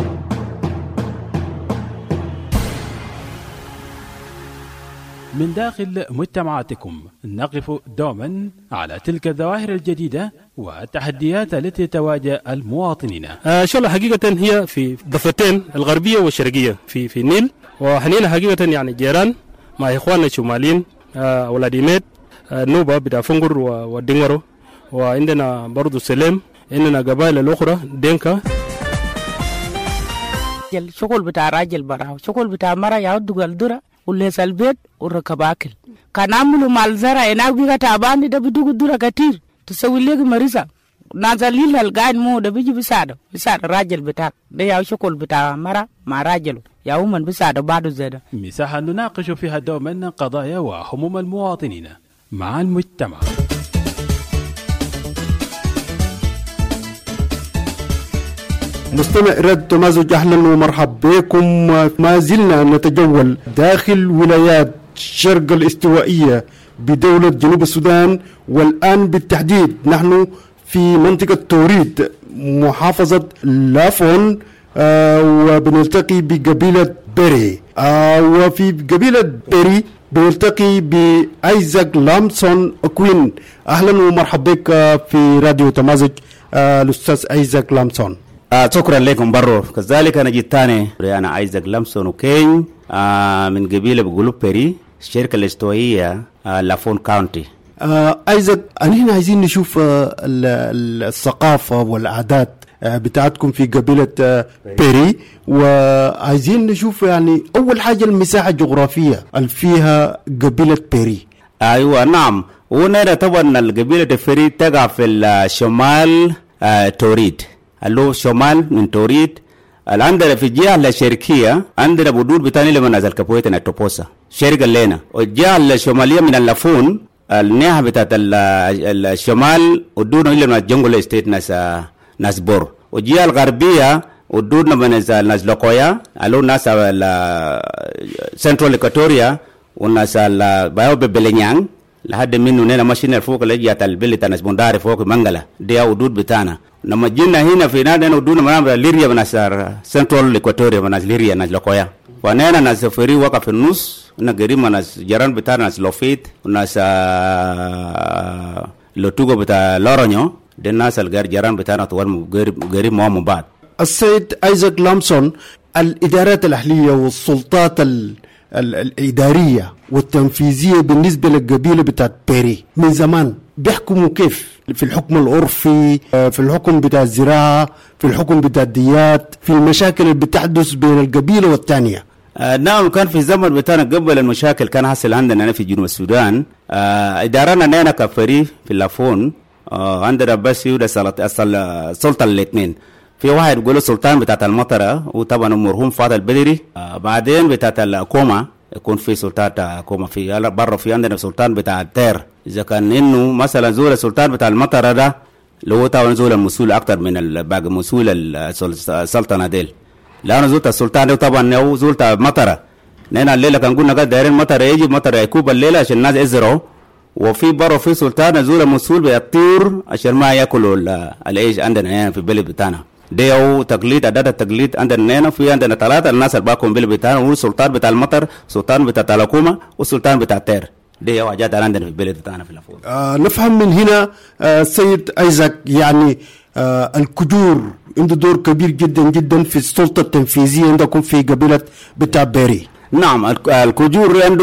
من داخل مجتمعاتكم نقف دوما على تلك الظواهر الجديدة والتحديات التي تواجه المواطنين. إن شاء الله حقيقة هي في ضفتين الغربية والشرقية في النيل، وحنينا حقيقة يعني جيران مع إخواننا الشماليين أولاد إيميد نوبة بتاع فنجر والدينغرو، وعندنا برضو سليم، عندنا قبائل الأخرى دينكا. شغل بتاع راجل براو، شغل بتاع مرة يعود الدرة وليس البيت وركب أكل. كان عملوا مال زرع هناك بيجا تعبان ده بدوق الدرة كتير تسوي لك مريضة نازلين القاعد مو ده بيجي بيساعد الراجل بتاعك ده يا شغل بتاع مرة مع راجله يا من بيساعد بعده زيادة. مساحة نناقش فيها دوما قضايا وهموم المواطنين مع المجتمع. مستمع راديو تمازج، أهلا ومرحبا بكم. ما زلنا نتجول داخل ولايات الشرق الاستوائية بدولة جنوب السودان، والآن بالتحديد نحن في منطقة توريد محافظة لافون، وبنلتقي بقبيلة بيري، وفي قبيلة بيري بنلتقي بأيزاك لامسون أكوين. أهلا ومرحبا بك في راديو تمازج الأستاذ أيزاك لامسون. شكرا لكم برو. كذلك أنا جيت تاني، أنا أيزاك لامسون وكين من قبيلة بقولوا بيري، الشركة الاستوائية لافون كاونتي. أيزاك، أنا عايزين نشوف الثقافة والعادات بتاعتكم في قبيلة بيري، وعايزين نشوف يعني أول حاجة المساحة الجغرافية اللي فيها قبيلة بيري. أيوة نعم، ونرى طبعا القبيلة بيري تقع في الشمال توريد، اللو شمال من توريد. عندنا في الجهة الشرقية عندنا بدود بتاني لما نزل كابويتنا توبوسا شرق لنا، والجهة الشمالية من اللافون الناحية بتاعت الشمال ودونا إلى الجنجل ستيت ناس بور، والجهة الغربية ودونا من ناس لوكويا اللو ناس سنترال إكواتوريا وناس بايو ببلينيان لحد منه نينا ماشين فوق اللي البلد ناس بنداري فوق منغلا دي ودود بتاعنا. لما جينا هنا في نادي ودونا منامر ليريا وناس سنترال إكواتوريا وناس ليريا ناس لوكويا، ونينا ناس فري وقع في النص نقريب ناس جيران بتاعنا ناس لوفيت وناس لوتوغو بتاع لورانيو، دي الناس الغير جيران بتاعنا طوال قريب معهم بعض. السيد أيزاك لامسون، الإدارات الأهلية والسلطات الإدارية والتنفيذية بالنسبة للقبيلة بتاعت بيري من زمان بيحكموا كيف؟ في الحكم العرفي، في الحكم بتاع الزراعة، في الحكم بتاع الديات، في المشاكل اللي بتحدث بين القبيلة والتانية. نعم، كان في الزمن بتاعنا قبل المشاكل كان حصل عندنا في جنوب السودان. إدارنا نحن كفري في اللافون عندنا بس يودا السلطة الاثنين، في واحد يقولوا سلطان بتاعت المطرة وطبعا مرحوم فاضل البدري، بعدين بتاعت الكوما يكون في سلطان كوما، في برا في عندنا سلطان بتاع التير. إذا كان إنه مثلا زول السلطان بتاع المطرة ده لو طبعا زول المسؤول أكتر من باقي مسؤول السلطنة ديل، لأنه زول السلطان ده طبعا هو زول المطرة. نحن الليلة كان قلنا قد دايرين مطرة يجي مطرة يكوب الليلة عشان الناس يزرعوا، وفي برا في سلطان زول المسؤول بيطير عشان ما يأكلوا العيش عندنا هنا في البلد بتاعنا. ده أو تقليد أداة التقليد عندنا هنا في عندنا 3 الناس اللي باكم بيل بتاعنا، هو السلطان بتاع المطر، سلطان بتاع تلاكوما، والسلطان بتاع التير. دي هو حاجات عندنا في البلد بتاعنا في الأفول. نفهم من هنا سيد ايزاك يعني الكجور عنده دور كبير جدا جدا في السلطة التنفيذية عندكم في قبيلة بتاع بيري. نعم الكجور عنده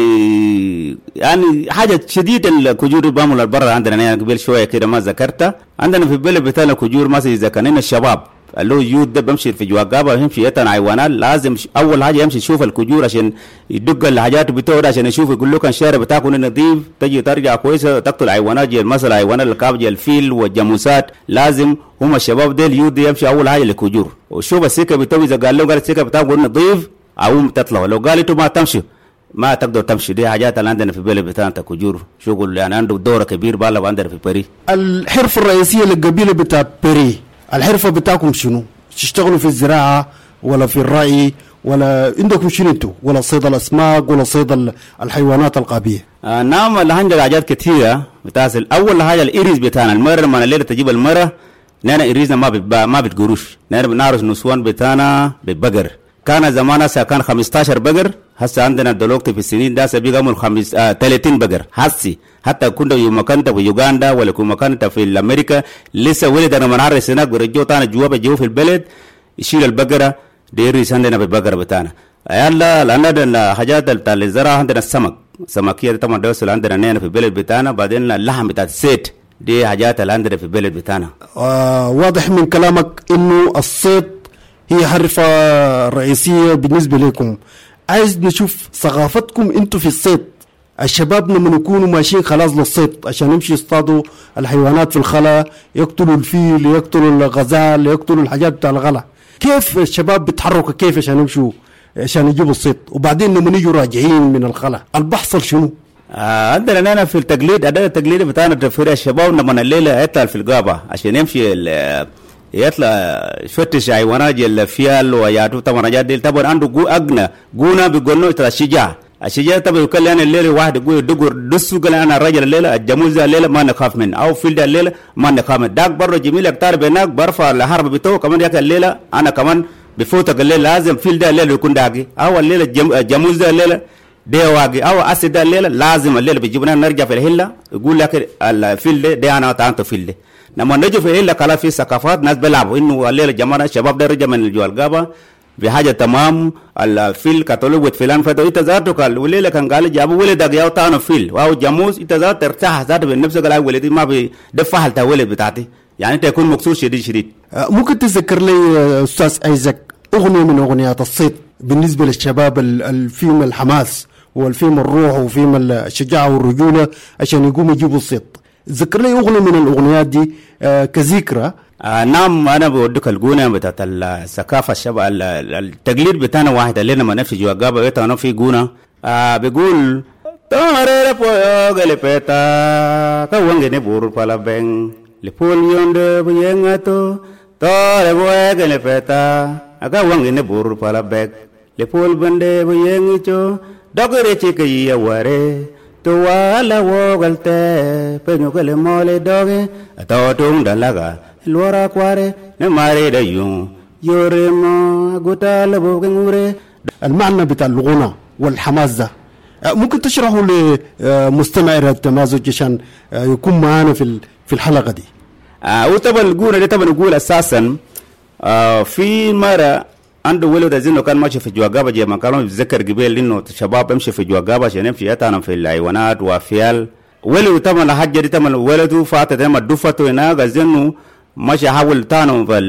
يعني حاجة شديدة. الكجور بامول البر عندنا يعني قبل شوية كده ما ذكرتها. عندنا في البلد بتاعنا كجور مثلا إذا كان الشباب اللي هو يوت ده بمشي في جواقابة يمشي يتن حيوانات، لازم أول حاجة يمشي يشوف الكجور عشان يدق الحاجات بتوعه عشان يشوف يقول له كان الشارع بتاعكم نظيف، تجي ترجع كويسة تقتل حيوانات زي مثلا حيوانات الكاب زي الفيل والجاموسات. لازم هم الشباب ده اليوت ده يمشي أول حاجة للكجور وشوف السكة بتوعه، إذا قال له قال السكة بتاعكم نظيف أو تطلع، لو قال انتوا ما تمشي ما تقدر تمشي. دي حاجات اللي عندنا في البلد بتاعنا كجور شغل يعني عنده دور كبير بالله عندنا في بيري. الحرفة الرئيسية للقبيلة بتاع بيري، الحرفة بتاعكم شنو؟ تشتغلوا في الزراعة ولا في الرعي ولا عندكم شنو انتوا؟ ولا صيد الأسماك ولا صيد الحيوانات القابية؟ نعم اللي عندنا حاجات كثيرة بتاصل. أول حاجة الإيريز بتاعنا، المرة لما الليلة تجيب المرة نحن إيريزنا ما بتقروش، نحن بنعرف نسوان بتاعنا ببقر. كان زمان هسه كان 15 بقر، هسه عندنا دلوقتي في السنين ده بيقاموا 30 بقر هسي. حتى كنا يوم كنت في يوغندا ولا كنا كنت في امريكا لسه ولدنا منعرس هناك برجعوا تاني جوا في البلد يشيل البقره دي ريس عندنا بالبقره بتاعنا. يلا لان حاجات بتاع الزراعه عندنا السمك سمكيه طبعا دوسل عندنا هنا في البلد بتاعنا. بعدين اللحم بتاع الصيد دي حاجات اللي عندنا في البلد بتاعنا. واضح من كلامك انه الصيد هي حرفة رئيسية بالنسبة لكم. عايز نشوف ثقافتكم انتو في الصيد. الشباب لما يكونوا ماشيين خلاص للصيد عشان يمشي يصطادوا الحيوانات في الخلا، يقتلوا الفيل، يقتلوا الغزال، يقتلوا الحاجات بتاع الغلا، كيف الشباب بيتحركوا كيف عشان يمشوا عشان يجيبوا الصيد؟ وبعدين لما يجوا راجعين من الخلا البحصل شنو؟ عندنا هنا في التقليد أداة التقليد بتاعنا تفريع الشباب لما الليلة يطلع في الغابة عشان يمشي يطلع يفتش حيوانات الفيل وياتو طبعا حاجات دي. طبعا عنده اغنى غونا بيقول له ترى الشجاع طبعا يقول انا الليله واحد يقول دغور دسو قال انا الرجل الليله الجاموس الليله ما نخاف منه او فيل الليله ما نخاف منه. داك بره جميل اكتر بينك برفع الحرب بتوعه كمان ياك الليله انا كمان بفوتك الليله لازم فيل ده الليله يكون داقي او الليله الجاموس ده الليله ده واقي او اسد ده الليله لازم الليله بيجيبنا نرجع في الهله يقول لك الفيل ده انا تانتو فيل ده. لما نجي في إلا كلا في ثقافات ناس بيلعبوا إنه الليلة جماعة الشباب ده رجع من الجوالقابة بحاجة تمام الفيل كتلو فيلان فتو إتزارتو قال وليلة كان قال جابوا ولدك ياو تانو فيل واو جاموس إتزارت ترتاح ذاته بالنفس قال ولدي ما بيدفع حالته ولد بتاعتي يعني أنت يكون مكسور شديد. ممكن تذكر لي أستاذ أيزاك أغنية من أغنيات الصيد بالنسبة للشباب الفيلم الحماس والفيلم الروح وفيلم الشجاعة والرجولة عشان يقوموا يجيبوا الصيد؟ ذكر لي أغنية من الأغنيات دي كذكرى. نعم أنا بودك الغنى بتاعت الثقافة الشباب التقليد بتاعنا واحد اللي لما نفسي جوا غابة يتانا في غنى بيقول تارير بويو غلبتا كوانجني بور بالابين لبول يوند بينغاتو تارير بويو غلبتا كوانجني بور بالابين لبول بندي بينغيچو دغري كي يواري توala wogalte penyo kele mole doge atotung dalaga luara kware ne mare da yun yoremo غوتا لبو غنوري. المعنى بتاع الغنى والحماس ده ممكن تشرحه لمستمعي التمازج عشان يكون معانا في الحلقة دي؟ وطبعا الغنى ده طبعا نقول اساسا في مرة عنده ولد زينه كان ماشي في جواقابة جي ما كانوا يتذكر قبل انه شباب يمشي في جواقابة عشان يمشي يتعلم في الحيوانات وفيال. ولد طبعا الحاجة دي طبعا ولده فاتت لما دفته هناك زينه ماشي حاول تانو في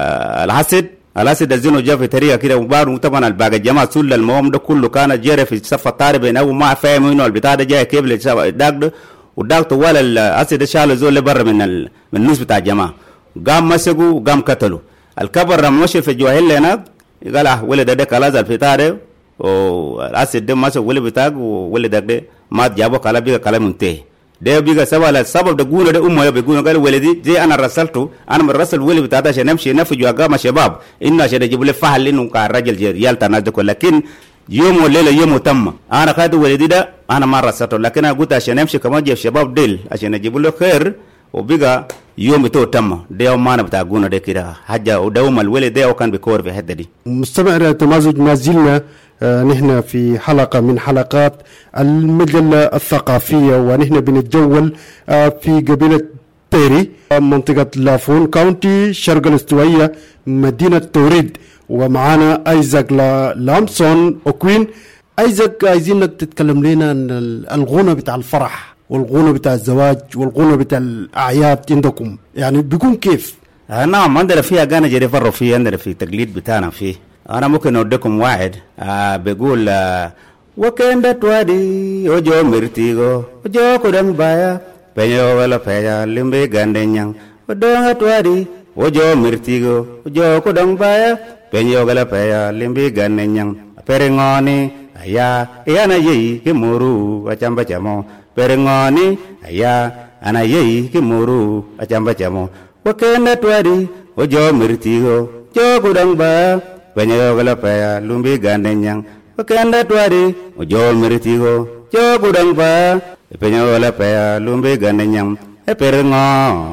الحسد زينه جاء في طريقة كده وبعد طبعا الباقي الجماعة سل المهم ده كله كان جري في صف الطارب هنا وما فاهم انه البتاع ده جاي كيف داك ده وداك طوال الحسد شال زول برا من النص بتاع الجماعة قام مسكوا وقام قتلوا. الكبر ماشي في جواهل هناك قال ولد ده كلاز الفتاره والاسد ده ماسك ولد بتاعك وولد ده ما جابه كلا بيغا كلا منتهي ده بيغا سبب ده غونه ده امه بيقول قال ولدي زي انا رسلته انا مرسل ولد بتاعته عشان نمشي نفجوا جامع شباب انه عشان يجيب لي فحل انه كان راجل يالتا ناس ده لكن يوم وليله يوم تم انا خدت ولدي ده انا ما رسلته لكن انا قلت عشان نمشي كمان جيب شباب ديل عشان يجيب له خير وبيغا يوم بتو تم ده ما نبتاع قونا ده كده حاجة ودوما الولد ده وكان بيكور في الحتة دي. مستمع تمازج ما زلنا نحن في حلقة من حلقات المجلة الثقافية ونحن بنتجول في قبيلة بيري منطقة لافون كاونتي شرق الاستوائية مدينة توريد ومعانا ايزاك لامسون اوكوين. ايزاك عايزينك تتكلم لنا عن الغنى بتاع الفرح والغنى بتاع الزواج والغنى بتاع الاعياد عندكم يعني بيكون كيف؟ نعم عندنا فيها اغاني جري فروا فيه عندنا في تقليد بتاعنا فيه. انا ممكن اوديكم واحد بيقول وكندت وادي وجو مرتيغو وجو كودن بايا بينو ولا بيا لمبي غاندنيان ودونغت وادي وجو مرتيغو وجو كودن بايا بينو ولا بيا لمبي غاندنيان perengoni aya yana yei kimuru achamba chamo perengoni aya ana yei kimuru achamba chamo wakena twari ojo mirtigo jogudang ba banyo gala pa lumbi gandenyang wakena twari ojo mirtigo jogudang ba banyo gala pa lumbi gandenyang perengo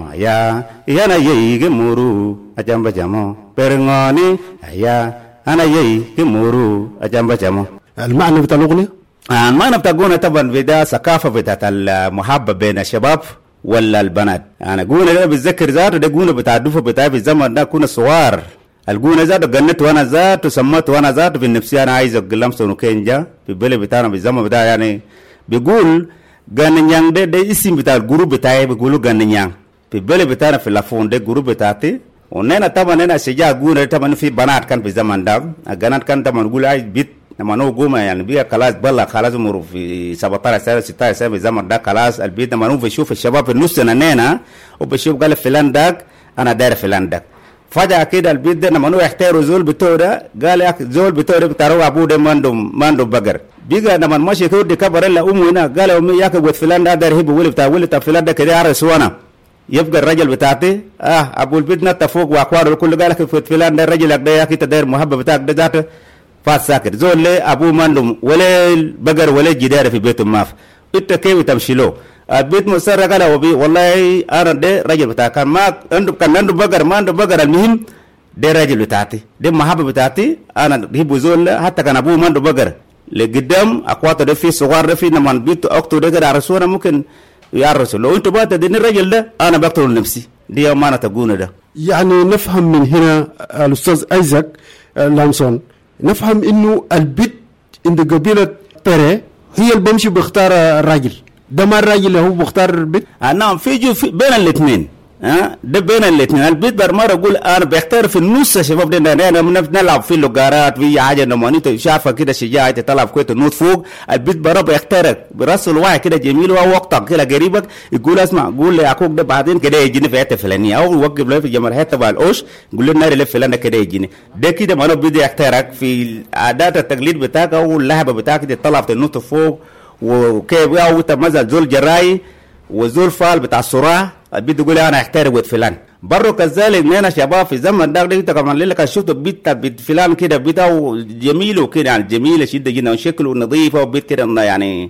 aya yana yei kimuru achamba chamo perengoni aya أنا يي كمورو أجنب جمو. المعنى بتاع الأغنية؟ المعنى بتاع الأغنية طبعا بدا ثقافة بتاعت المحبة بين الشباب ولا البنات. أنا قولنا ده بتذكر ذاته ده قولنا بتاع الدفع بتاعي في الزمن ده كنا صغار. القولنا ذاته قلت وأنا ذاته سمت وأنا ذاته في نفسي أنا عايز أقلم سنوكين جا في بلي بتاعنا في الزمن بتاع يعني بيقول غانيان ده اسم بتاع الجروب بتاعي بيقولوا غانيان في بلي بتاعنا في لافون ده جروب بتاعتي. ونحن طبعا هنا شجاع قولنا طبعا في بنات كان في زمن ده البنات كان طبعا نقول عايز بيت لما نو قوم يعني بيها خلاص بلا خلاص مروا في 17 سنه 16 سنه في زمن ده خلاص البيت لما نو بيشوف الشباب في النص نينا وبيشوف قال فلان ده انا داير فلان ده فجاه كده البيت ده لما نو يحتاروا زول بتوع ده قال يا زول بتوع ده بتاعوا ابو ده ماندو بقر بيجا لما ماشي كده دي كبر الا امه هنا قال امي ياك ابو فلان ده داير هيب ولد بتاع فلان ده كده عرس وانا يبقى الرجل بتاعتي ابو البيت نتفوق واقوار كل قالك في فلان ده الرجل ده يا كده داير محبه بتاعك ده ذاته فات ساكت زول لي ابو مندم ولا بقر ولا جدار في بيته ما انت كيف تمشي له البيت مسرق على وبي والله انا ده رجل بتاعك كان ما عنده بقر ما عنده بقر المهم ده رجل بتاعتي ده محبه بتاعتي انا بحب زول حتى كان ابوه ما عنده بقر لقدام اقواته ده في صغار ده في لما البيت اكتو ده كده عرسونا ممكن يا رسول لو انت بات دين الرجل ده انا بقتل نفسي دي امانه تقول ده. يعني نفهم من هنا الاستاذ ايزاك لامسون نفهم انه البيت عند قبيله بيري هي اللي بمشي بيختار الراجل ده ما الراجل هو بيختار البيت. نعم في بين الاثنين ده بين الاثنين البيت برمار اقول انا بختار في النص شباب ده انا نلعب في اللقارات في حاجه نمانيته شافه كده شجاعه تطلع كويس النوت فوق البيت برا بيختارك براس الواحد كده جميل ووقتك كده قريبك يقول اسمع قول لي اخوك ده بعدين كده يجيني في حته فلانيه او يوقف له في جمهوريه تبع الاوش قول له النار اللي فلان كده يجيني ده كده ما انا بدي يختارك في عادات التقليد بتاعك او اللهبه بتاعك تطلع في النوت فوق وكيف او تمزل زول جراي وزول فال بتاع الصراع البيت يقول انا احترق ود فلان برو كذلك نينا شباب في زمن ده انت كمان لك شفت بيت فلان كده بيته جميل وكده يعني جميل شده جدا وشكله نظيف وبيت كده يعني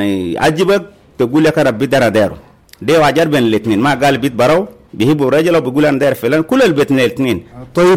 عجبك تقول لك انا بيت انا دايره ده عجب بين الاثنين ما قال بيت برو بيهبوا رجل وبيقول انا داير فلان كل البيت الاثنين. طيب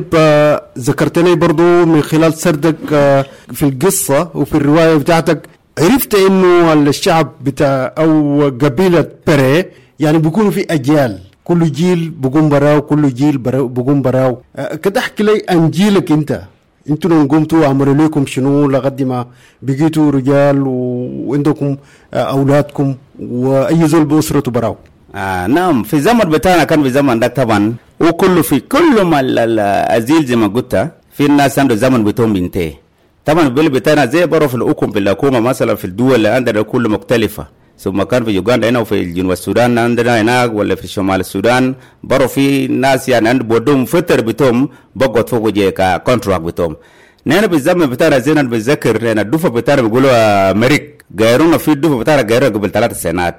ذكرت لي برضو من خلال سردك في القصه وفي الروايه بتاعتك عرفت انه الشعب بتاع او قبيله بيري يعني بيكونوا في اجيال كل جيل بقوم براو كل جيل بقوم براو كده احكي لي عن جيلك انتوا لو قمتوا عملوا لكم شنو لغد ما بقيتوا رجال وعندكم اولادكم واي زول باسرته براو. نعم في زمن بتاعنا كان في زمن ده طبعا وكله في كل ما الازيل زي ما قلت في الناس عنده زمن بتوم بنتي طبعا البلد بتاعنا زي برو في الحكومه مثلا في الدول اللي عندنا كل مختلفه ثم كان في يوغندا هنا وفي جنوب السودان عندنا هناك ولا في شمال السودان برو في ناس يعني عند بودهم فتر بتوم بقعد فوق جيكا كونتراكت بتوم نحن بالزمن بتاعنا زينا بنذكر هنا الدفه بتاعنا بيقولوا امريك غيرونا في الدفه بتاعنا غيرونا قبل 3 سنوات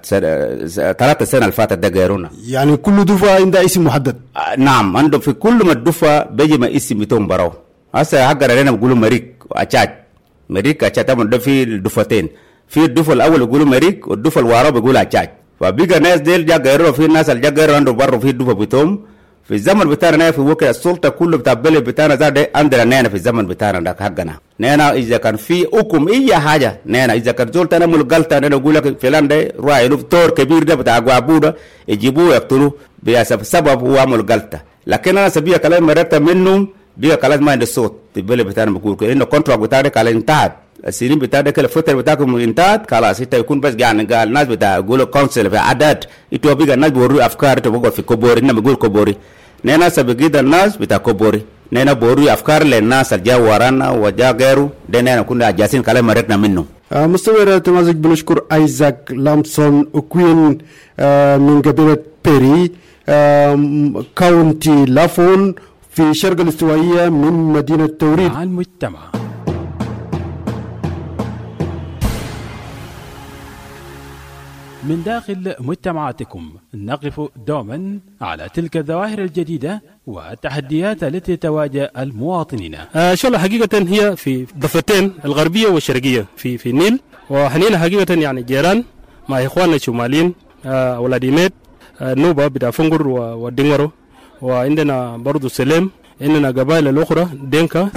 3 سنين اللي فاتت ده غيرونا يعني كل دفه عندها اسم محدد. نعم عنده في كل ما الدفه بيجي ما اسم بتوم براو هسه حق علينا بيقولوا مريك واتشاج مريك اتشاج طبعا ده في الدفتين في الدفه الاول يقولوا مريك والدفه الورا بيقولوا اتشاج فبقى ناس ديل جا غيروا في الناس اللي جا غيروا عنده برضه في الدفع بتوم في الزمن بتاعنا في وقت السلطه كله بتاع البلد بتاعنا زاد عندنا نحن في الزمن بتاعنا ده حقنا نحن اذا كان في حكم اي حاجه نحن اذا كان زول انا مول غلطه انا اقول لك فلان ده راح له طور كبير ده بتاع ابو ده يجيبوه يقتلوه بسبب هو عمل غلطه لكن انا سبيه كلام مرتب منهم بيقى كلام ما عند الصوت في البلد بتاعنا بقول انه كونتراكت بتاعك على انتهت السنين بتاعك الفتره بتاعكم انتهت خلاص انت يكون بس يعني قال الناس بتاع يقولوا كونسل في عدد انتوا بيقى الناس بيوروا افكار تبقى في كوبوري انما بيقول كوبوري نينا سبقيد الناس بتاع كوبوري نينا بوري افكار للناس اللي جا ورانا وجا غيره ده نينا كنا جالسين كلام مرتنا منه. مستمر تمازج بنشكر ايزاك لامسون اوكوين من قبيله بيري كاونتي لافون في شرق الاستوائيه من مدينه توريد. مع المجتمع من داخل مجتمعاتكم نقف دوما على تلك الظواهر الجديدة والتحديات التي تواجه المواطنين. شغلة حقيقة هي في ضفتين الغربية والشرقية في النيل، وحنينا حقيقة يعني جيران مع إخواننا الشماليين ولاديميت نوبة بتاع فنقر والدنغرو، وعندنا برضو سليم، عندنا قبائل الأخرى دينكا.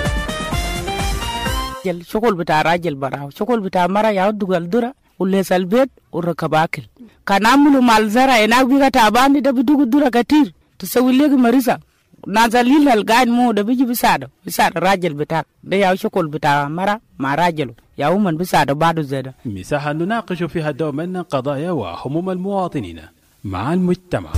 شغل بتاع راجل براو، شغل بتاع مرة يعود الدرة وليس البيت وركب أكل. كان عملوا مال زرع هناك بيجي تعبان ده بدو الدرة كتير تسوي ليه مريضة نازلين القاعد مو ده بيجي بيساعد راجل بتاع ده يا شغل بتاع مرة مع راجله يا هم بيساعد بعده زيادة. مساحة نناقش فيها دوما قضايا وهموم المواطنين مع المجتمع.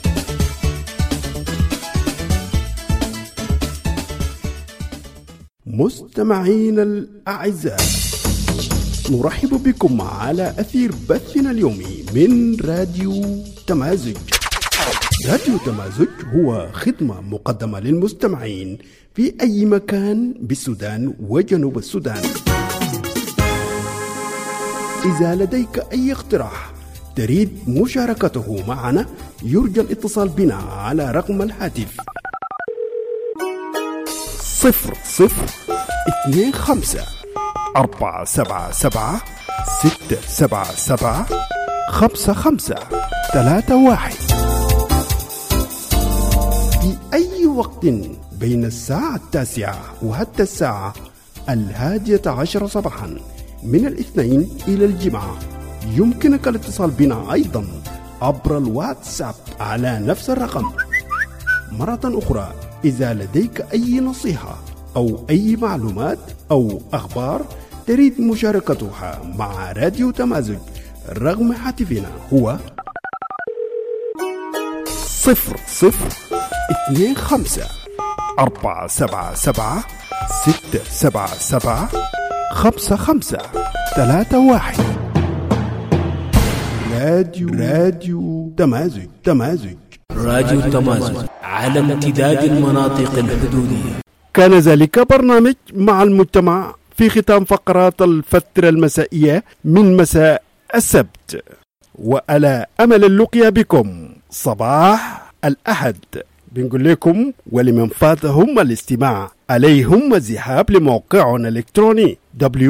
مستمعين الأعزاء، نرحب بكم على أثير بثنا اليومي من راديو تمازج. راديو تمازج هو خدمة مقدمة للمستمعين في أي مكان بالسودان وجنوب السودان. إذا لديك أي اقتراح تريد مشاركته معنا يرجى الاتصال بنا على رقم الهاتف 0025 477 677 5531 في أي وقت بين الساعة 9 وحتى الساعة 11 صباحا من الاثنين إلى الجمعة. يمكنك الاتصال بنا أيضا عبر الواتساب على نفس الرقم. مرة أخرى، إذا لديك أي نصيحة أو أي معلومات أو أخبار تريد مشاركتها مع راديو تمازج، رقم هاتفنا هو 0025 477 677 5531. راديو تمازج. راديو تمازج على امتداد المناطق الحدودية. كان ذلك برنامج مع المجتمع في ختام فقرات الفترة المسائية من مساء السبت، وعلى أمل اللقيا بكم صباح الأحد. بنقول لكم ولمن فاتهم الاستماع عليهم الذهاب لموقعنا الإلكتروني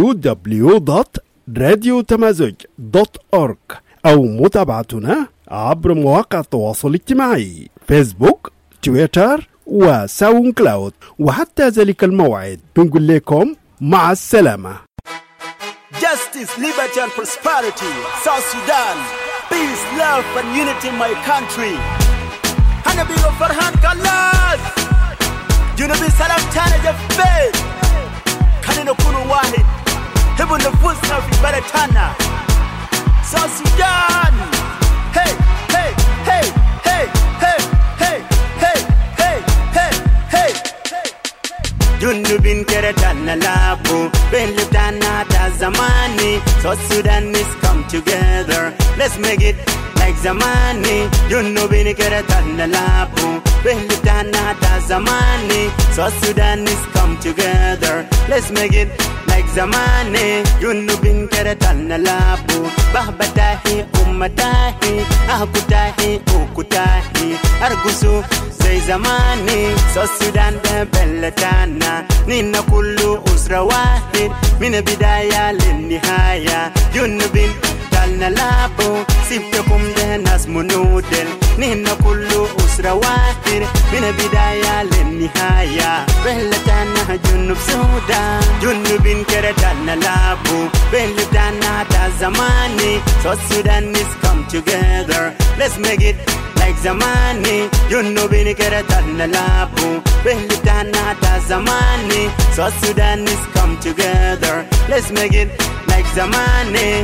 www.radiotamazoj.org أو متابعتنا عبر مواقع التواصل الاجتماعي فيسبوك، تويتر وساوند كلاود. وحتى ذلك الموعد بنقول لكم مع السلامة. Justice, liberty and prosperity, South Sudan, peace, love and unity in my country. أنا بيقول فرحان كلاس جنوبي سلام تانا جفيت كان نكون واحد هبوا نفوسنا في بلدنا South Sudan. Hey, hey, hey, hey, hey, hey, hey, hey, hey, hey. Junubin keretana labu, belutana ta zamani. South Sudanese come together, let's make it like zamani. Junubin keretana labu, belutana ta zamani. South Sudanese come together, let's make it like zamani. Junubin keretana labu, bahbatahi ummatahi, ahkutahi ukutahi, argusu zay zamani. South Sudan de belutana, nina kullu usra wahid, min bidaya lin nihaya. Junubin نلعبو سيبتكم ده ناس منودل نحن كله أسرة واحد من البداية للنهاية بلدنا جنوب السودان جنوبين كرة نلعبو بلدنا تا زماني South Sudanese come together let's make it like zamani جنوبين كرة نلعبو بلدنا تا زماني South Sudanese come together let's make it like zamani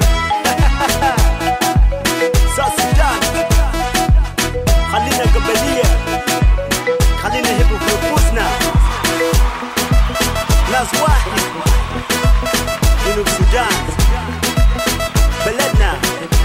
South Sudan خلينا قبلية خلينا هبوا في نفوسنا ناس واحد جنوب السودان بلدنا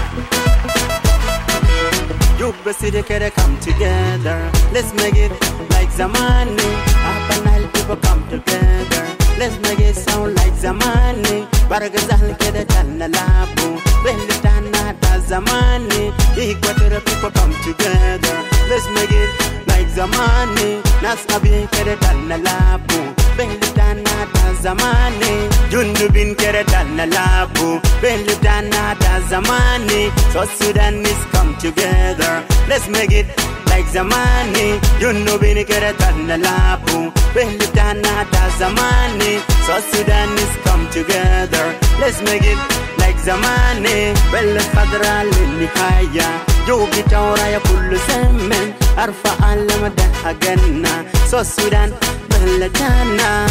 You best كده come together let's make it like zamani Apanal people come together let's make it sound like zamani Baragazal كده تلنا لابو بلدنا تا zamani Equatorial people come together let's make it like zamani Nas abin كده تلنا لابو بلدنا تا zamani Junubin كده تلنا لابو بلدنا تا zamani South Sudanese come together let's make it like zamani Junubin كده تلنا لابو بلدنا تا zamani South Sudanese come together let's make it like zamani بلد خضراء للنهاية جوبي تورايا كل زمن أرفع على مدى حقنا South Sudan بلدنا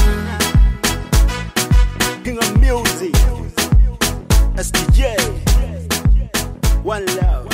King of music SDJ One love